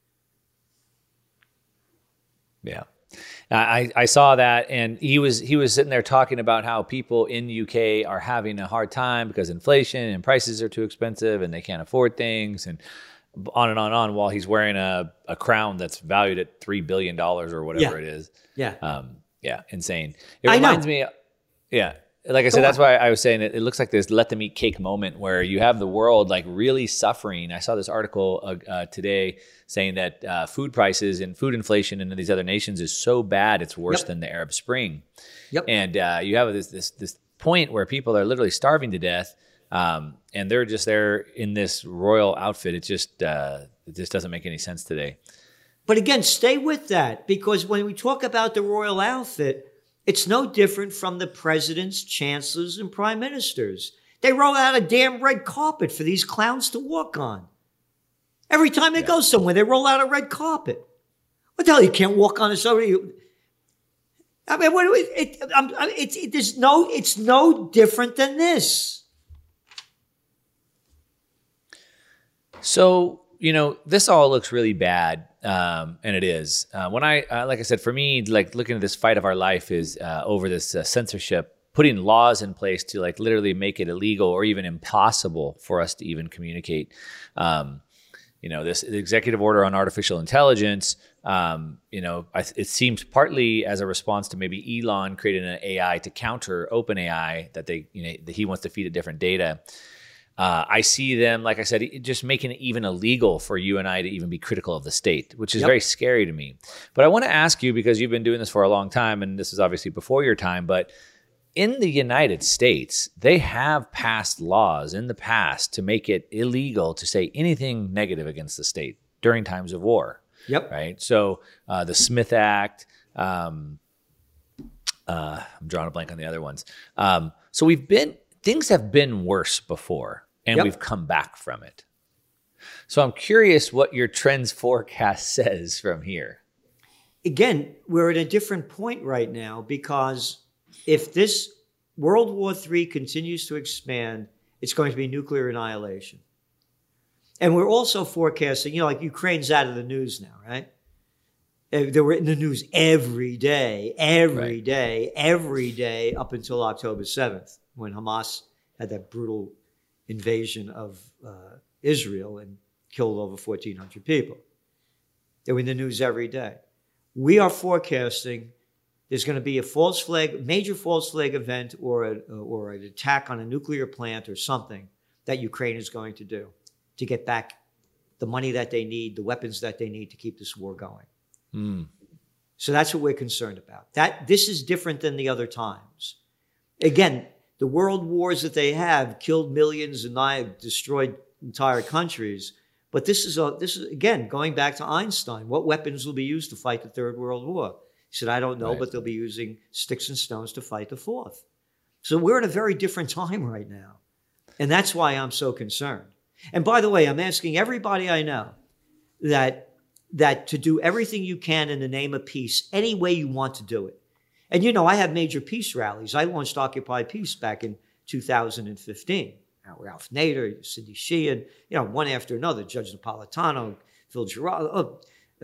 Yeah. I saw that, and he was sitting there talking about how people in the UK are having a hard time because inflation and prices are too expensive and they can't afford things, and on and on and on, while he's wearing a crown that's valued at $3 billion or whatever it is. Yeah. Yeah, insane. It reminds me, like I said, that's why I was saying it looks like this let them eat cake moment where you have the world like really suffering. I saw this article today saying that food prices and food inflation in these other nations is so bad it's worse than the Arab Spring. Yep. And you have this point where people are literally starving to death, and they're just there in this royal outfit. It just doesn't make any sense today. But again, stay with that, because when we talk about the royal outfit, it's no different from the presidents, chancellors, and prime ministers. They roll out a damn red carpet for these clowns to walk on. Every time they go somewhere, they roll out a red carpet. What the hell? You can't walk on this over you. I mean, it's no different than this. So, this all looks really bad, and it is. When like I said, for me, like looking at this fight of our life is over this censorship, putting laws in place to like literally make it illegal or even impossible for us to even communicate. This executive order on artificial intelligence, it seems partly as a response to maybe Elon creating an AI to counter OpenAI that that he wants to feed it different data. I see them, like I said, just making it even illegal for you and I to even be critical of the state, which is very scary to me. But I want to ask you, because you've been doing this for a long time, and this is obviously before your time, but in the United States, they have passed laws in the past to make it illegal to say anything negative against the state during times of war. Yep. Right. So the Smith Act, I'm drawing a blank on the other ones. So things have been worse before, and we've come back from it. So I'm curious what your trends forecast says from here. Again, we're at a different point right now, because if this World War III continues to expand, it's going to be nuclear annihilation. And we're also forecasting, like Ukraine's out of the news now, right? They were in the news every day, every day up until October 7th, when Hamas had that brutal invasion of Israel and killed over 1,400 people. They were in the news every day. We are forecasting there's going to be a major false flag event or an attack on a nuclear plant or something that Ukraine is going to do to get back the money that they need, the weapons that they need to keep this war going. So that's what we're concerned about. This is different than the other times. Again, the world wars that they have killed millions and destroyed entire countries. But this is again, going back to Einstein. What weapons will be used to fight the Third World War? He said, I don't know, but they'll be using sticks and stones to fight the Fourth. So we're at a very different time right now. And that's why I'm so concerned. And by the way, I'm asking everybody I know that to do everything you can in the name of peace, any way you want to do it. And I have major peace rallies. I launched Occupy Peace back in 2015. Ralph Nader, Cindy Sheehan, one after another, Judge Napolitano, Phil Giraldo,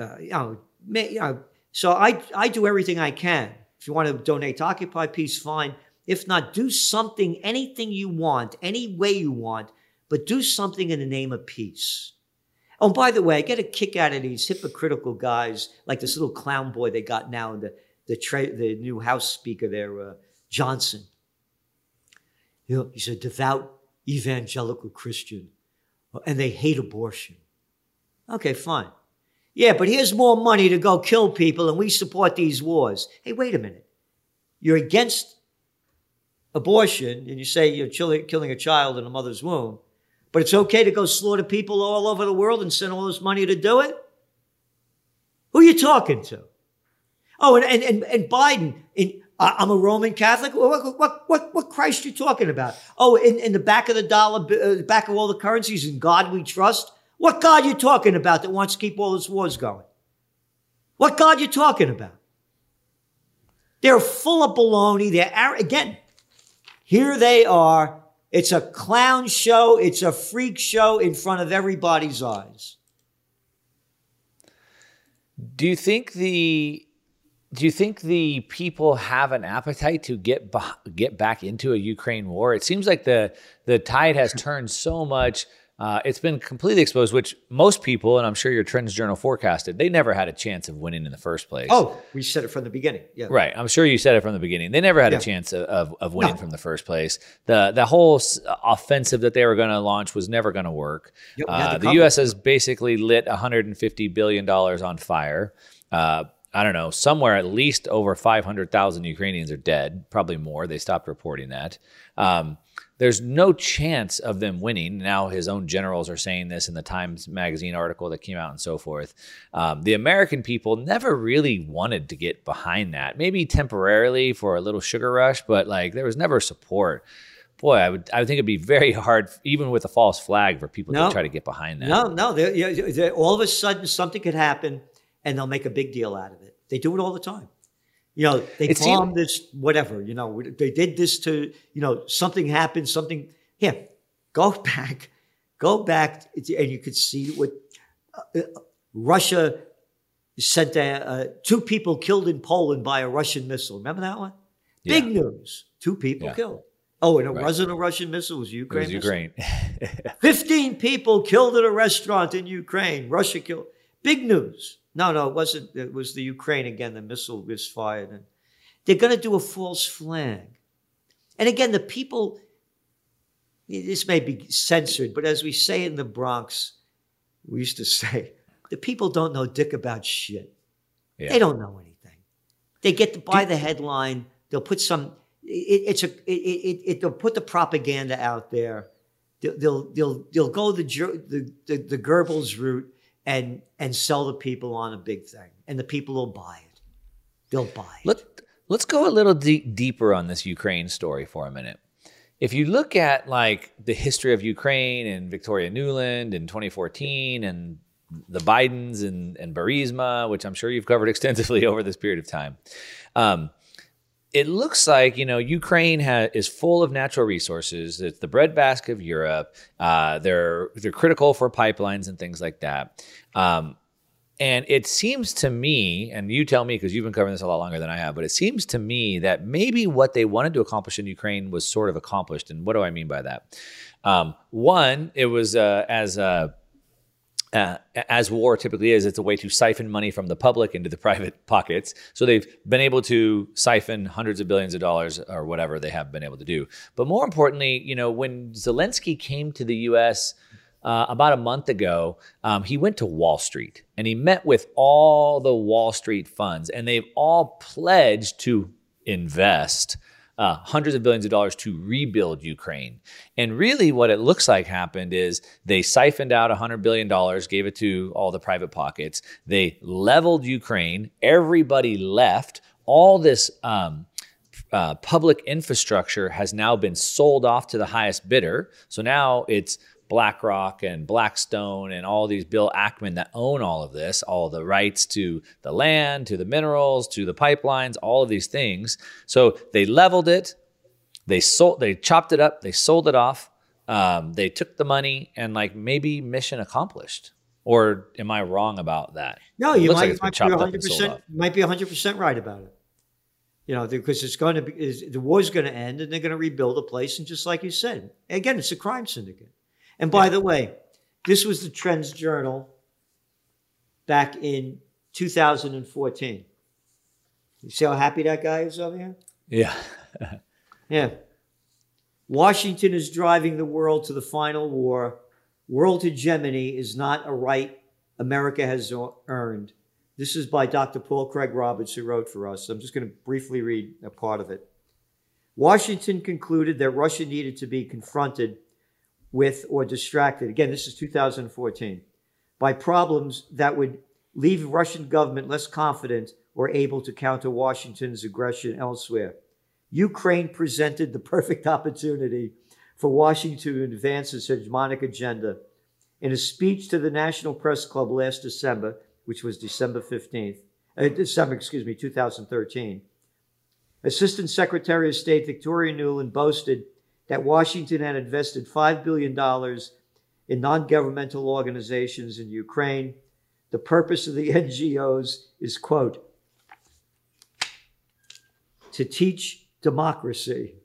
So I do everything I can. If you want to donate to Occupy Peace, fine. If not, do something, anything you want, any way you want, but do something in the name of peace. Oh, by the way, I get a kick out of these hypocritical guys, like this little clown boy they got now, the new House Speaker there, Johnson. He's a devout evangelical Christian, and they hate abortion. Okay, fine. Yeah, but here's more money to go kill people, and we support these wars. Hey, wait a minute. You're against abortion, and you say you're killing a child in a mother's womb, but it's okay to go slaughter people all over the world and send all this money to do it? Who are you talking to? Oh, and Biden, I'm a Roman Catholic. What Christ are you talking about? Oh, in the back of the dollar, back of all the currencies, in God we trust. What God are you talking about that wants to keep all this wars going? What God are you talking about? They're full of baloney. Again, here they are. It's a clown show. It's a freak show in front of everybody's eyes. Do you think the people have an appetite to get back into a Ukraine war? It seems like the tide has turned so much. It's been completely exposed, which most people, and I'm sure your Trends Journal forecasted, they never had a chance of winning in the first place. Oh, we said it from the beginning. Yeah. Right. I'm sure you said it from the beginning. They never had a chance of winning from the first place. The whole offensive that they were going to launch was never going to work. The U.S. has basically lit $150 billion on fire. I don't know, somewhere at least over 500,000 Ukrainians are dead, probably more. They stopped reporting that. There's no chance of them winning. Now his own generals are saying this in the Times Magazine article that came out and so forth. The American people never really wanted to get behind that. Maybe temporarily for a little sugar rush, but there was never support. Boy, I would think it'd be very hard, even with a false flag, for people to try to get behind that. No. All of a sudden something could happen and they'll make a big deal out of it. They do it all the time. They bombed this, whatever, they did this to, something happened, something. Here, go back, and you could see what Russia sent 2 people killed in Poland by a Russian missile. Remember that one? Yeah. Big news. 2 people killed. Oh, and it wasn't a Russian missile, it was Ukraine. It was Ukraine. 15 people killed at a restaurant in Ukraine. Russia killed. Big news. No, it wasn't. It was the Ukraine again. The missile was fired. And they're going to do a false flag. And again, the people, this may be censored, but as we say in the Bronx, we used to say, the people don't know dick about shit. Yeah. They don't know anything. They get to buy the headline. They'll put they'll put the propaganda out there. They'll go the Goebbels route. And sell the people on a big thing. And the people will buy it. They'll buy it. Let's go a little deeper on this Ukraine story for a minute. If you look at the history of Ukraine and Victoria Nuland in 2014 and the Bidens and Burisma, which I'm sure you've covered extensively over this period of time, it looks like, Ukraine is full of natural resources. It's the breadbasket of Europe. They're critical for pipelines and things like that. And it seems to me, and you tell me because you've been covering this a lot longer than I have, but it seems to me that maybe what they wanted to accomplish in Ukraine was sort of accomplished. And what do I mean by that? One, it was as war typically is, it's a way to siphon money from the public into the private pockets. So they've been able to siphon hundreds of billions of dollars or whatever they have been able to do. But more importantly, when Zelensky came to the U.S. about a month ago, he went to Wall Street and he met with all the Wall Street funds, and they've all pledged to invest hundreds of billions of dollars to rebuild Ukraine. And really what it looks like happened is they siphoned out $100 billion, gave it to all the private pockets. They leveled Ukraine. Everybody left. All this public infrastructure has now been sold off to the highest bidder. So now it's BlackRock and Blackstone and all these Bill Ackman that own all of this, all the rights to the land, to the minerals, to the pipelines, all of these things. So they leveled it, they chopped it up, they sold it off, they took the money, and like maybe mission accomplished. Or am I wrong about that? No, you might be 100% right about it. Because it's going to be, the war's going to end, and they're going to rebuild a place. And just like you said, again, it's a crime syndicate. And by the way, this was the Trends Journal back in 2014. You see how happy that guy is over here? Yeah. Yeah. Washington is driving the world to the final war. World hegemony is not a right America has earned. This is by Dr. Paul Craig Roberts, who wrote for us. I'm just going to briefly read a part of it. Washington concluded that Russia needed to be confronted with or distracted, again, this is 2014, by problems that would leave the Russian government less confident or able to counter Washington's aggression elsewhere. Ukraine presented the perfect opportunity for Washington to advance its hegemonic agenda. In a speech to the National Press Club last December, which was December 2013, Assistant Secretary of State Victoria Nuland boasted that Washington had invested $5 billion in non-governmental organizations in Ukraine. The purpose of the NGOs is, quote, to teach democracy.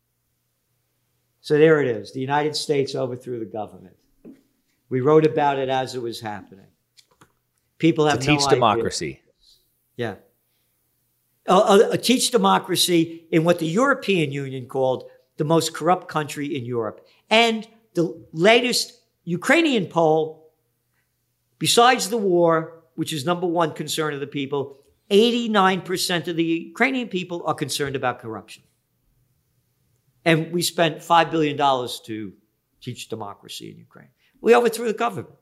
So there it is. The United States overthrew the government. We wrote about it as it was happening. People have no idea. To teach democracy. Yeah. Teach democracy in what the European Union called the most corrupt country in Europe. And the latest Ukrainian poll, besides the war, which is number one concern of the people, 89% of the Ukrainian people are concerned about corruption. And we spent $5 billion to teach democracy in Ukraine. We overthrew the government.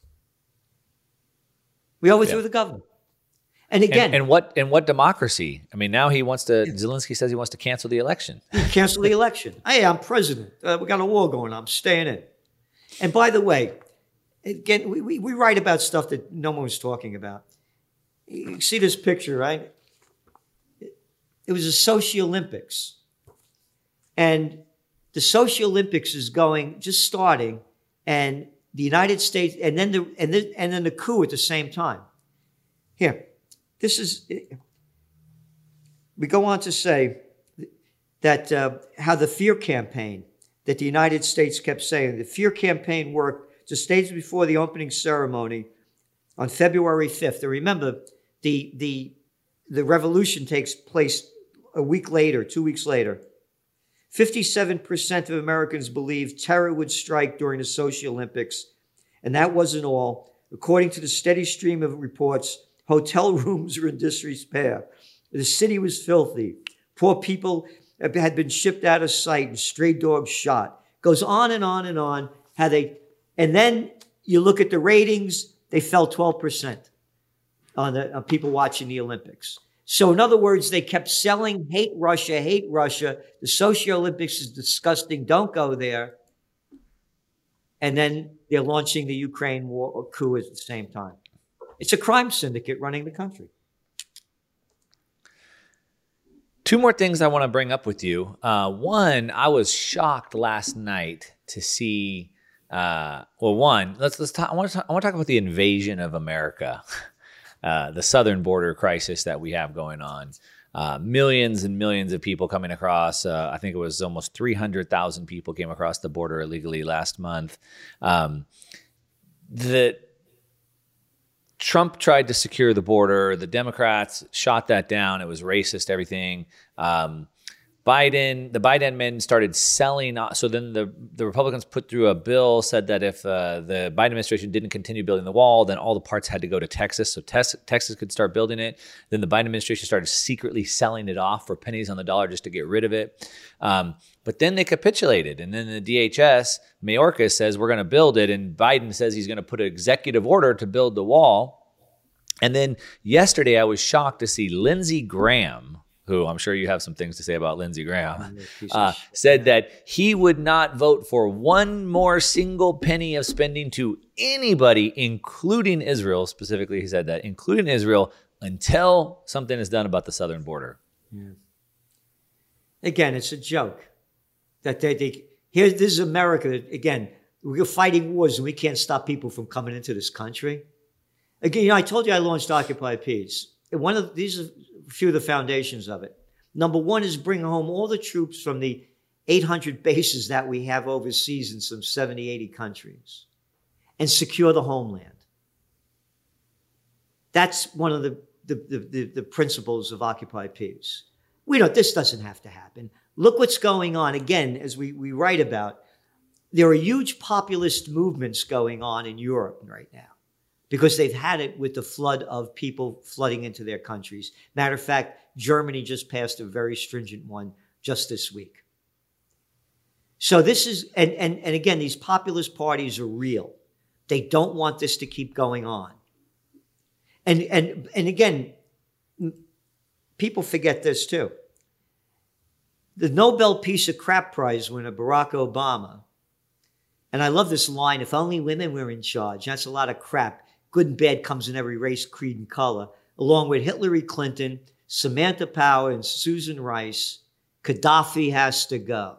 We overthrew the government. And again, and what democracy? I mean, now Zelensky says he wants to cancel the election. Cancel the election. Hey, I'm president. We got a war going on. I'm staying in. And by the way, again, we write about stuff that no one was talking about. You see this picture, right? It was the Sochi Olympics. And the Sochi Olympics is just starting, and the United States, and then the coup at the same time. Here. We go on to say that how the fear campaign that the United States kept saying, the fear campaign worked just days before the opening ceremony on February 5th. And remember, the revolution takes place a week later, 2 weeks later. 57% of Americans believed terror would strike during the Sochi Olympics. And that wasn't all. According to the steady stream of reports, hotel rooms were in disrepair. The city was filthy. Poor people had been shipped out of sight and stray dogs shot. Goes on and on and on. And then you look at the ratings, they fell 12% on people watching the Olympics. So in other words, they kept selling hate Russia. The Sochi Olympics is disgusting. Don't go there. And then they're launching the Ukraine war coup at the same time. It's a crime syndicate running the country. Two more things I want to bring up with you. One, I was shocked last night to see. Let's talk. I want to talk about the invasion of America, the southern border crisis that we have going on. Millions and millions of people coming across. I think it was almost 300,000 people came across the border illegally last month. Trump tried to secure the border. The Democrats shot that down. It was racist, everything. the Biden admin started selling. So then the Republicans put through a bill, said that if the Biden administration didn't continue building the wall, then all the parts had to go to Texas. So Texas could start building it. Then the Biden administration started secretly selling it off for pennies on the dollar just to get rid of it. But then they capitulated. And then the DHS, Mayorkas, says we're going to build it. And Biden says he's going to put an executive order to build the wall. And then yesterday, I was shocked to see Lindsey Graham, who I'm sure you have some things to say about Lindsey Graham, said that he would not vote for one more single penny of spending to anybody, including Israel. Specifically, he said that, including Israel, until something is done about the southern border. Yeah. Again, it's a joke. That here, this is America. Again, we're fighting wars and we can't stop people from coming into this country. Again, I told you I launched Occupy Peace. These are a few of the foundations of it. Number one is bring home all the troops from the 800 bases that we have overseas in some 70, 80 countries and secure the homeland. That's one of the principles of Occupy Peace. This doesn't have to happen. Look what's going on. Again, as we write about, there are huge populist movements going on in Europe right now because they've had it with the flood of people flooding into their countries. Matter of fact, Germany just passed a very stringent one just this week. So this is, and again, these populist parties are real. They don't want this to keep going on. And again, people forget this too. The Nobel Peace of Crap Prize winner, Barack Obama, and I love this line, if only women were in charge. That's a lot of crap. Good and bad comes in every race, creed, and color. Along with Hillary Clinton, Samantha Power, and Susan Rice, Gaddafi has to go.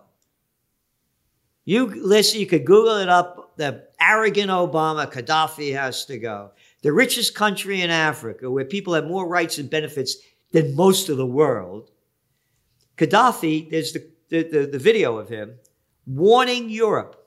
You could Google it up, the arrogant Obama, Gaddafi has to go. The richest country in Africa, where people have more rights and benefits than most of the world. Gaddafi, there's the video of him warning Europe,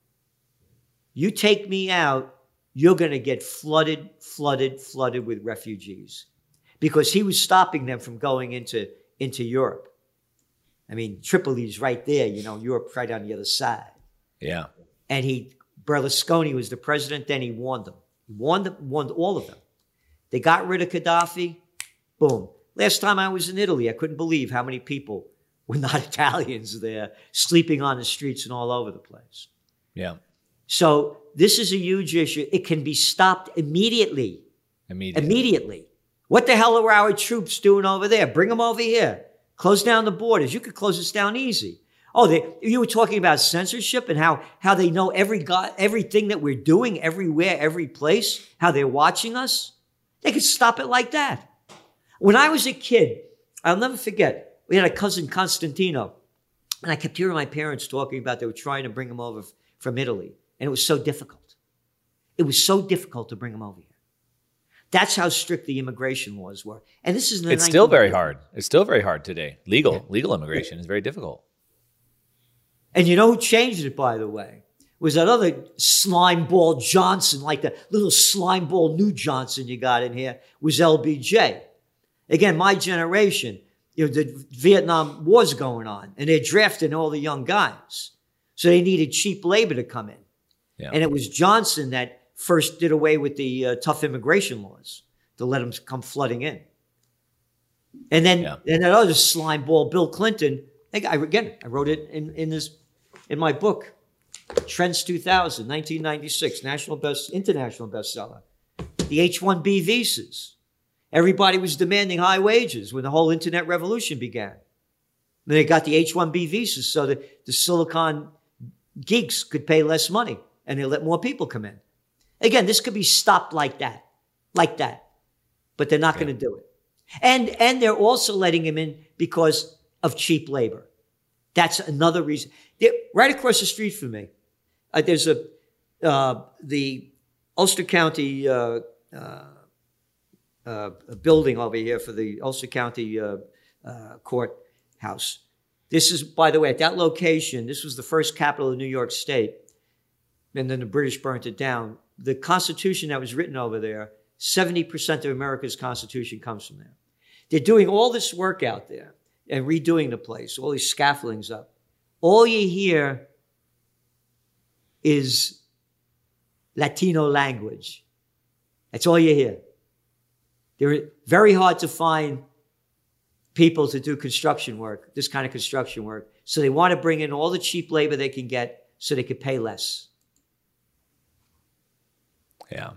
you take me out, you're going to get flooded with refugees. Because he was stopping them from going into Europe. I mean, Tripoli's right there, Europe right on the other side. Yeah. And Berlusconi was the president, then he warned them. He warned all of them. They got rid of Gaddafi, boom. Last time I was in Italy, I couldn't believe how many people were not Italians there, sleeping on the streets and all over the place. Yeah. So this is a huge issue. It can be stopped immediately. Immediately. What the hell are our troops doing over there? Bring them over here. Close down the borders. You could close this down easy. Oh, you were talking about censorship and how they know everything that we're doing everywhere, every place, how they're watching us. They could stop it like that. When I was a kid, I'll never forget, we had a cousin, Constantino, and I kept hearing my parents talking about they were trying to bring him over from Italy, and it was so difficult. It was so difficult to bring him over here. That's how strict the immigration laws were. And this is It's still very hard. It's still very hard today. Legal immigration is very difficult. And you know who changed it, by the way? Was that other slimeball Johnson, like the little slimeball new Johnson you got in here, was LBJ. Again, my generation, the Vietnam War's going on, and they're drafting all the young guys. So they needed cheap labor to come in. Yeah. And it was Johnson that first did away with the tough immigration laws to let them come flooding in. And then and that other slimeball, Bill Clinton, I wrote it in my book, Trends 2000, 1996, international bestseller. The H-1B visas. Everybody was demanding high wages when the whole internet revolution began. Then they got the H-1B visas so that the Silicon geeks could pay less money and they let more people come in. Again, this could be stopped like that. But they're not going to do it. And they're also letting him in because of cheap labor. That's another reason. Right across the street from me, there's the Ulster County building over here for the Ulster County courthouse. This is, by the way, at that location, this was the first capital of New York State, and then the British burnt it down. The Constitution that was written over there, 70% of America's Constitution comes from there. They're doing all this work out there. and redoing the place, all these scaffoldings up. All you hear is Latino language. That's all you hear. They're very hard to find people to do construction work, this kind of construction work. So they want to bring in all the cheap labor they can get so they could pay less. Yeah.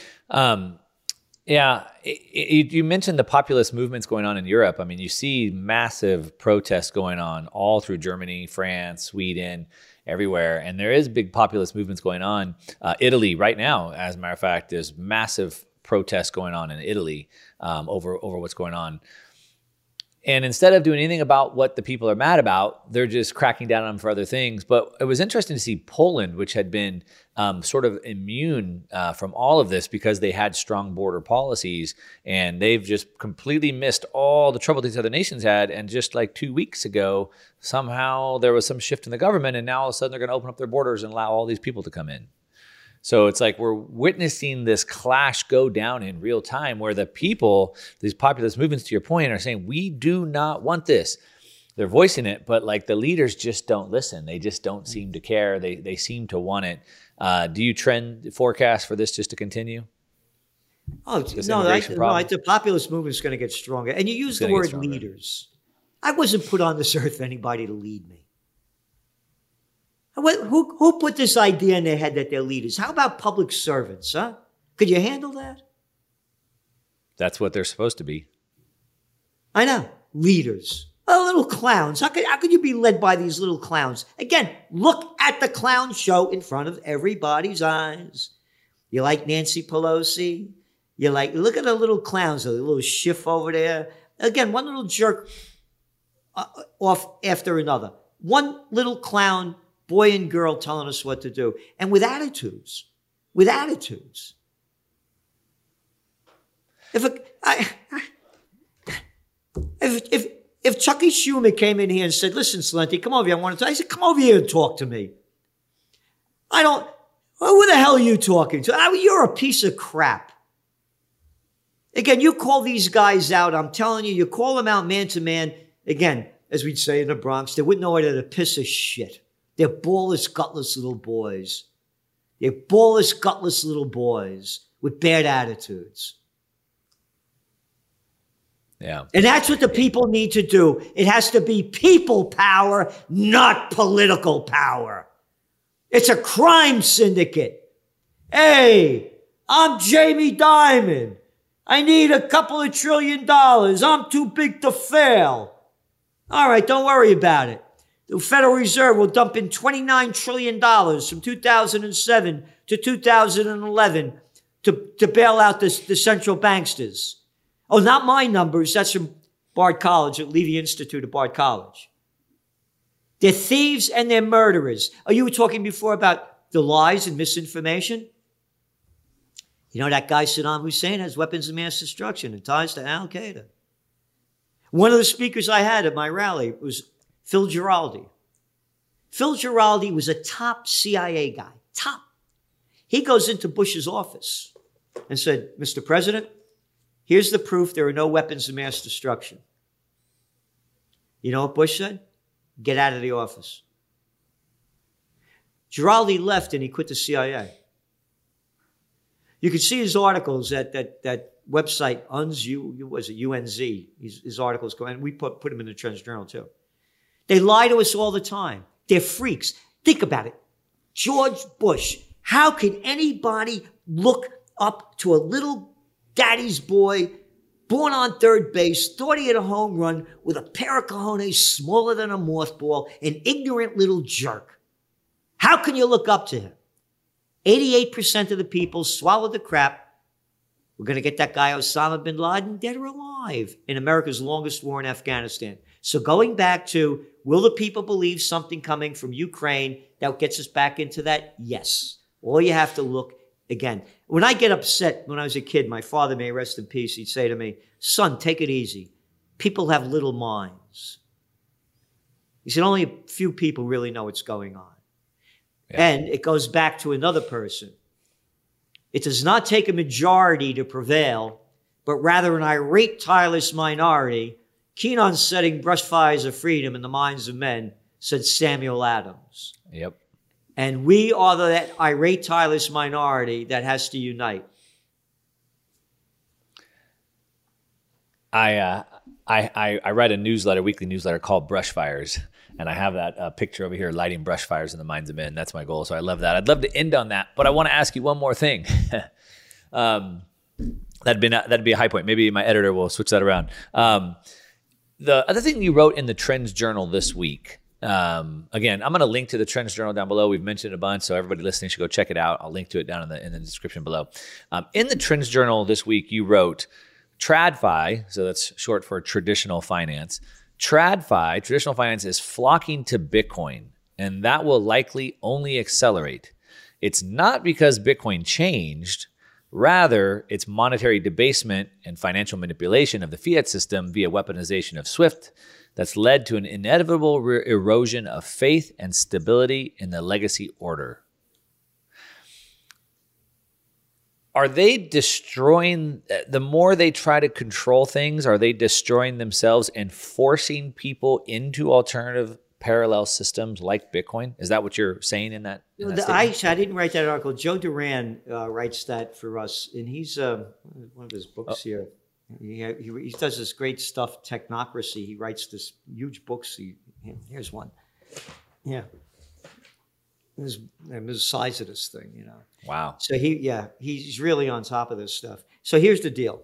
You mentioned the populist movements going on in Europe. I mean, you see massive protests going on all through Germany, France, Sweden, everywhere. And there is big populist movements going on. Italy right now, as a matter of fact, there's massive protests going on in Italy over what's going on. And instead of doing anything about what the people are mad about, they're just cracking down on them for other things. But it was interesting to see Poland, which had been sort of immune from all of this because they had strong border policies, and they've just completely missed all the trouble these other nations had. And just like 2 weeks ago, somehow there was some shift in the government, and now all of a sudden they're going to open up their borders and allow all these people to come in. So it's like we're witnessing this clash go down in real time where the people, these populist movements, to your point, are saying, we do not want this. They're voicing it, but like the leaders just don't listen. They just don't seem to care. They seem to want it. Do you trend forecast for this just to continue? Oh, no, the populist movement is going to get stronger. And you use the word leaders. I wasn't put on this earth for anybody to lead me. Who put this idea in their head that they're leaders? How about public servants, huh? Could you handle that? That's what they're supposed to be. I know. Leaders. Oh, little clowns. How could you be led by these little clowns? Again, look at the clown show in front of everybody's eyes. You like Nancy Pelosi? Look at the little clowns, the little Schiff over there. Again, one little jerk off after another. One little clown, boy and girl, telling us what to do. And with attitudes. If Chucky Schumer came in here and said, listen, Celente, come over here, I want to talk. I said, come over here and talk to me. Who the hell are you talking to? You're a piece of crap. Again, you call these guys out. I'm telling you call them out man to man. Again, as we'd say in the Bronx, they wouldn't know whether to piss or shit. They're ballless, gutless little boys. They're ballless, gutless little boys with bad attitudes. Yeah. And that's what the people need to do. It has to be people power, not political power. It's a crime syndicate. Hey, I'm Jamie Dimon. I need a couple of $1 trillion. I'm too big to fail. All right, don't worry about it. The Federal Reserve will dump in $29 trillion from 2007 to 2011 to bail out the central banksters. Oh, not my numbers. That's from Bard College, at Levy Institute of Bard College. They're thieves and they're murderers. Oh, you were talking before about the lies and misinformation? You know, that guy Saddam Hussein has weapons of mass destruction and ties to Al-Qaeda. One of the speakers I had at my rally was Phil Giraldi. Phil Giraldi was a top CIA guy. Top. He goes into Bush's office and said, Mr. President, here's the proof there are no weapons of mass destruction. You know what Bush said? Get out of the office. Giraldi left and he quit the CIA. You can see his articles at that website, UNZ. His articles go, and we put them in the Trends Journal too. They lie to us all the time. They're freaks. Think about it. George Bush. How could anybody look up to a little daddy's boy born on third base, thought he had a home run with a pair of cojones smaller than a mothball, an ignorant little jerk? How can you look up to him? 88% of the people swallowed the crap. We're going to get that guy Osama bin Laden dead or alive in America's longest war in Afghanistan. So going back to, will the people believe something coming from Ukraine that gets us back into that? Yes. All you have to look, again, when I get upset, when I was a kid, my father, may rest in peace, he'd say to me, son, take it easy. People have little minds. He said, only a few people really know what's going on. Yeah. And it goes back to another person. It does not take a majority to prevail, but rather an irate, tireless minority keen on setting brush fires of freedom in the minds of men, said Samuel Adams. Yep. And we are that irate, tireless minority that has to unite. I write a newsletter, weekly newsletter called Brush Fires, and I have that picture over here lighting brush fires in the minds of men. That's my goal, so I love that. I'd love to end on that, but I want to ask you one more thing. That'd be a high point. Maybe my editor will switch that around. The other thing you wrote in the Trends Journal this week. Again, I'm going to link to the Trends Journal down below. We've mentioned it a bunch, so everybody listening should go check it out. I'll link to it down in the description below. In the Trends Journal this week, you wrote TradFi, so that's short for traditional finance. TradFi, traditional finance, is flocking to Bitcoin, and that will likely only accelerate. It's not because Bitcoin changed. Rather, it's monetary debasement and financial manipulation of the fiat system via weaponization of SWIFT that's led to an inevitable erosion of faith and stability in the legacy order. Are they destroying, the more they try to control things, are they destroying themselves and forcing people into alternative parallel systems like Bitcoin? Is that what you're saying in that? I didn't write that article. Joe Duran writes that for us, and he's one of his books here. He does this great stuff, Technocracy. He writes this huge books. Here's one. Yeah. There's the size of this thing, you know. Wow. So he's really on top of this stuff. So here's the deal.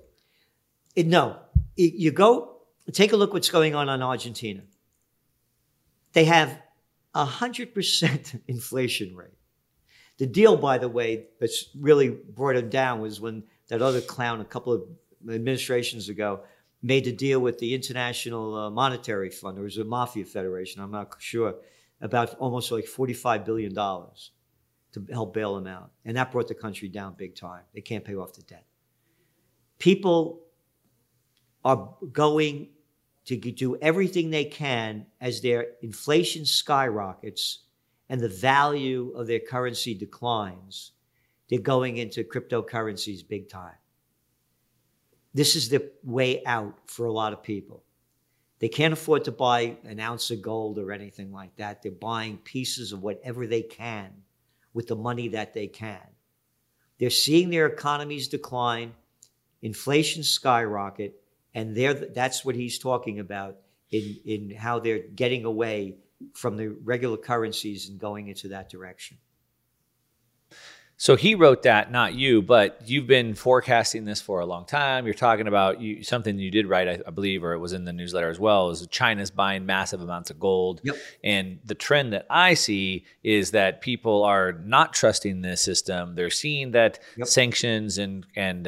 You go take a look what's going on Argentina. They have 100% inflation rate. The deal, by the way, that's really brought them down was when that other clown a couple of administrations ago made the deal with the International Monetary Fund, or was it Mafia Federation, I'm not sure, about almost like $45 billion to help bail them out. And that brought the country down big time. They can't pay off the debt. People are going to do everything they can as their inflation skyrockets and the value of their currency declines. They're going into cryptocurrencies big time. This is the way out for a lot of people. They can't afford to buy an ounce of gold or anything like that. They're buying pieces of whatever they can with the money that they can. They're seeing their economies decline, inflation skyrocket, and that's what he's talking about in how they're getting away from the regular currencies and going into that direction. So he wrote that, not you, but you've been forecasting this for a long time. You're talking about something you did write, I believe, or it was in the newsletter as well, is China's buying massive amounts of gold. Yep. And the trend that I see is that people are not trusting this system. They're seeing that sanctions and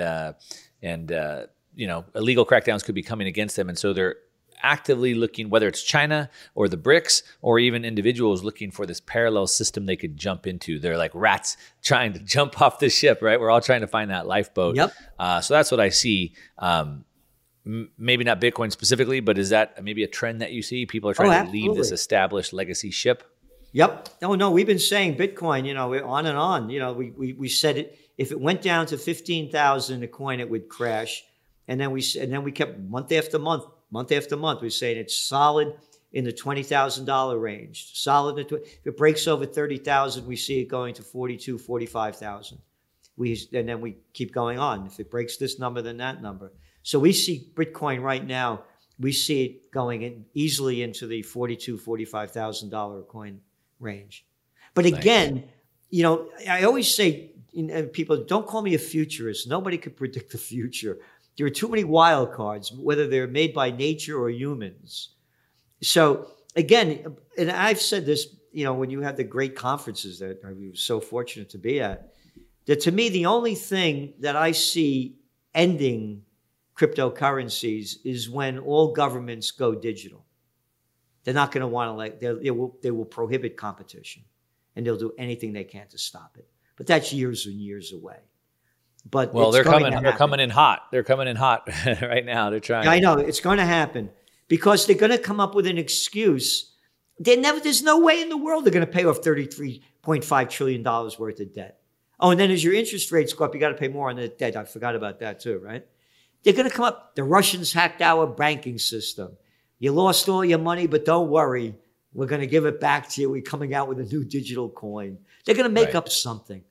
illegal crackdowns could be coming against them. And so they're actively looking, whether it's China or the BRICS or even individuals looking for this parallel system they could jump into. They're like rats trying to jump off the ship, right? We're all trying to find that lifeboat. Yep. So that's what I see. Maybe not Bitcoin specifically, but is that maybe a trend that you see? People are trying to leave this established legacy ship? Yep. No, we've been saying Bitcoin, we're on and on. We said it, if it went down to 15,000 a coin, it would crash. And then we kept month after month, we're saying it's solid in the $20,000 range. Solid. If it breaks over 30,000, we see it going to 42, 45,000. And then we keep going on. If it breaks this number, then that number. So we see Bitcoin right now, we see it going easily into the $42,000, $45,000 coin range. But again, I always say, people, don't call me a futurist. Nobody could predict the future. There are too many wild cards, whether they're made by nature or humans. So again, and I've said this, when you have the great conferences that I was so fortunate to be at, that to me, the only thing that I see ending cryptocurrencies is when all governments go digital. They're not going to want to they will prohibit competition, and they'll do anything they can to stop it. But that's years and years away. But they're coming in hot. They're coming in hot right now. They're trying. I know it's going to happen because they're going to come up with an excuse. There's no way in the world they're going to pay off $33.5 trillion worth of debt. Oh, and then as your interest rates go up, you got to pay more on the debt. I forgot about that too, right? They're going to come up. The Russians hacked our banking system. You lost all your money, but don't worry. We're going to give it back to you. We're coming out with a new digital coin. They're going to make up something.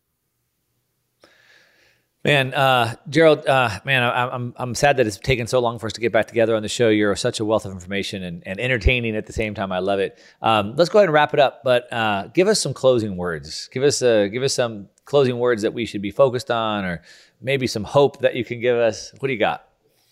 Man, Gerald, I'm sad that it's taken so long for us to get back together on the show. You're such a wealth of information and entertaining at the same time. I love it. Let's go ahead and wrap it up, but give us some closing words. Give us some closing words that we should be focused on, or maybe some hope that you can give us. What do you got?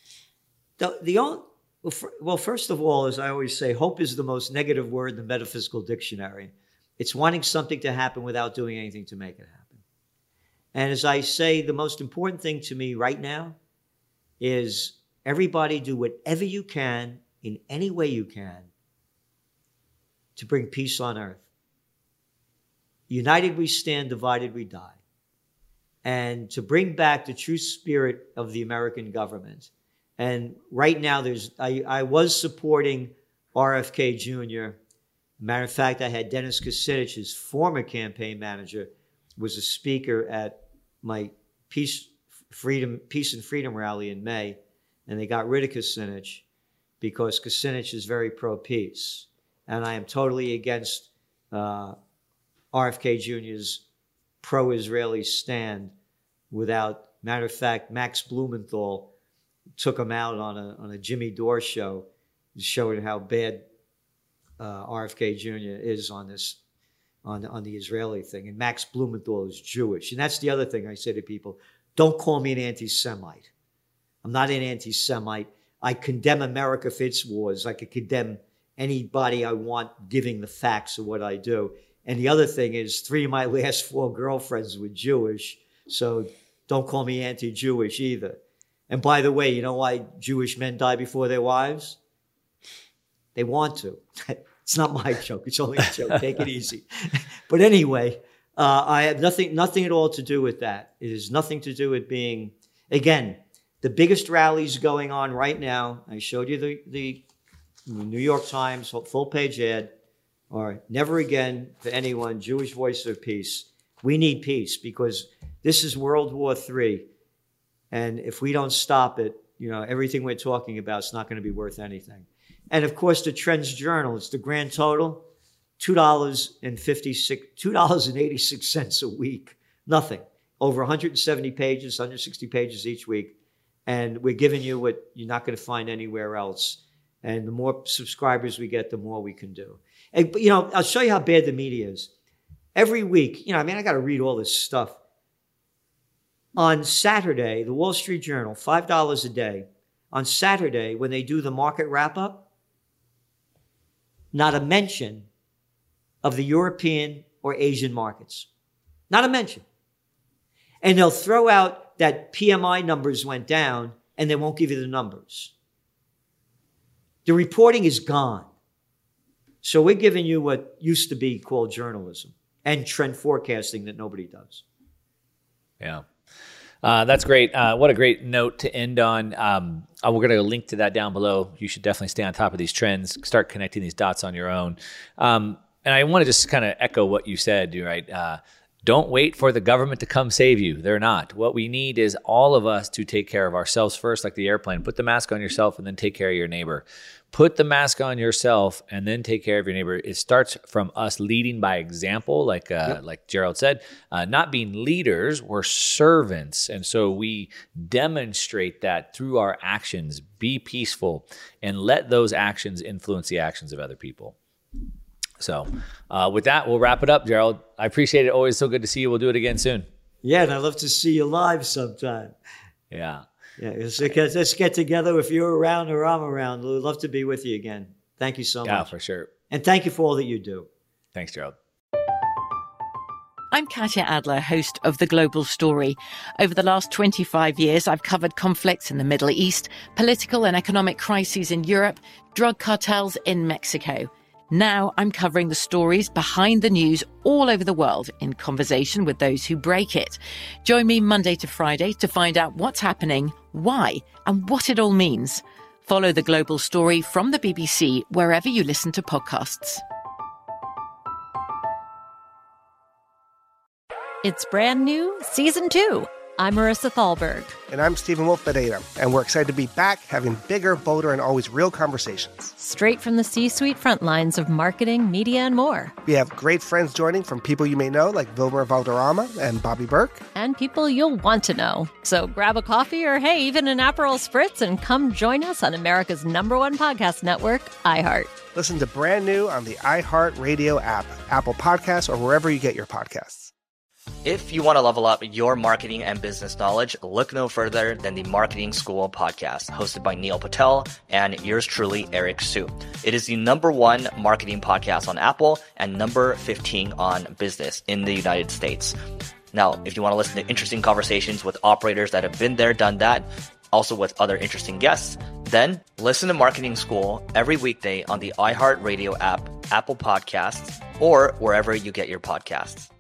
Well, first of all, as I always say, hope is the most negative word in the metaphysical dictionary. It's wanting something to happen without doing anything to make it happen. And as I say, the most important thing to me right now is everybody do whatever you can in any way you can to bring peace on earth. United we stand, divided we die. And to bring back the true spirit of the American government. And right now, I was supporting RFK Jr. Matter of fact, I had Dennis Kucinich, his former campaign manager, was a speaker at my Peace and Freedom rally in May, and they got rid of Kucinich because Kucinich is very pro-peace. And I am totally against RFK Jr.'s pro-Israeli stand without, matter of fact, Max Blumenthal took him out on a Jimmy Dore show, showing how bad RFK Jr. is on this, on the Israeli thing. And Max Blumenthal is Jewish. And that's the other thing I say to people. Don't call me an anti-Semite. I'm not an anti-Semite. I condemn America for its wars. I could condemn anybody I want giving the facts of what I do. And the other thing is 3 of my last 4 girlfriends were Jewish. So don't call me anti-Jewish either. And by the way, you know why Jewish men die before their wives? They want to. It's not my joke. It's only a joke. Take it easy. But anyway, I have nothing at all to do with that. It has nothing to do with being, again, the biggest rallies going on right now. I showed you the New York Times full page ad, or never again for anyone, Jewish Voice of Peace. We need peace because this is World War III. And if we don't stop it, everything we're talking about is not going to be worth anything. And of course, the Trends Journal, it's the grand total, $2.86 a week. Nothing. Over 170 pages, 160 pages each week. And we're giving you what you're not going to find anywhere else. And the more subscribers we get, the more we can do. And, I'll show you how bad the media is. Every week, I got to read all this stuff. On Saturday, the Wall Street Journal, $5 a day. On Saturday, when they do the market wrap-up, not a mention of the European or Asian markets. Not a mention. And they'll throw out that PMI numbers went down, and they won't give you the numbers. The reporting is gone. So we're giving you what used to be called journalism and trend forecasting that nobody does. Yeah. That's great. What a great note to end on. We're going to link to that down below. You should definitely stay on top of these trends, start connecting these dots on your own. And I want to just kind of echo what you said, right? Don't wait for the government to come save you. They're not. What we need is all of us to take care of ourselves first, like the airplane. Put the mask on yourself and then take care of your neighbor. Put the mask on yourself and then take care of your neighbor. It starts from us leading by example, like Gerald said, not being leaders, we're servants. And so we demonstrate that through our actions. Be peaceful and let those actions influence the actions of other people. So with that, we'll wrap it up, Gerald. I appreciate it. Always so good to see you. We'll do it again soon. Yeah, and I'd love to see you live sometime. Yeah. Yeah, let's get together. If you're around or I'm around, we'd love to be with you again. Thank you so much. Yeah, for sure. And thank you for all that you do. Thanks, Gerald. I'm Katya Adler, host of The Global Story. Over the last 25 years, I've covered conflicts in the Middle East, political and economic crises in Europe, drug cartels in Mexico. Now I'm covering the stories behind the news all over the world in conversation with those who break it. Join me Monday to Friday to find out what's happening, why, and what it all means. Follow The Global Story from the BBC wherever you listen to podcasts. It's brand new, Season 2. I'm Marissa Thalberg. And I'm Stephen Wolf Bedeta, and we're excited to be back having bigger, bolder, and always real conversations. Straight from the C-suite front lines of marketing, media, and more. We have great friends joining from people you may know, like Wilmer Valderrama and Bobby Burke. And people you'll want to know. So grab a coffee or, hey, even an Aperol Spritz and come join us on America's #1 podcast network, iHeart. Listen to Brand New on the iHeart Radio app, Apple Podcasts, or wherever you get your podcasts. If you want to level up your marketing and business knowledge, look no further than the Marketing School podcast, hosted by Neil Patel and yours truly, Eric Su. It is the #1 marketing podcast on Apple and number 15 on business in the United States. Now, if you want to listen to interesting conversations with operators that have been there, done that, also with other interesting guests, then listen to Marketing School every weekday on the iHeartRadio app, Apple Podcasts, or wherever you get your podcasts.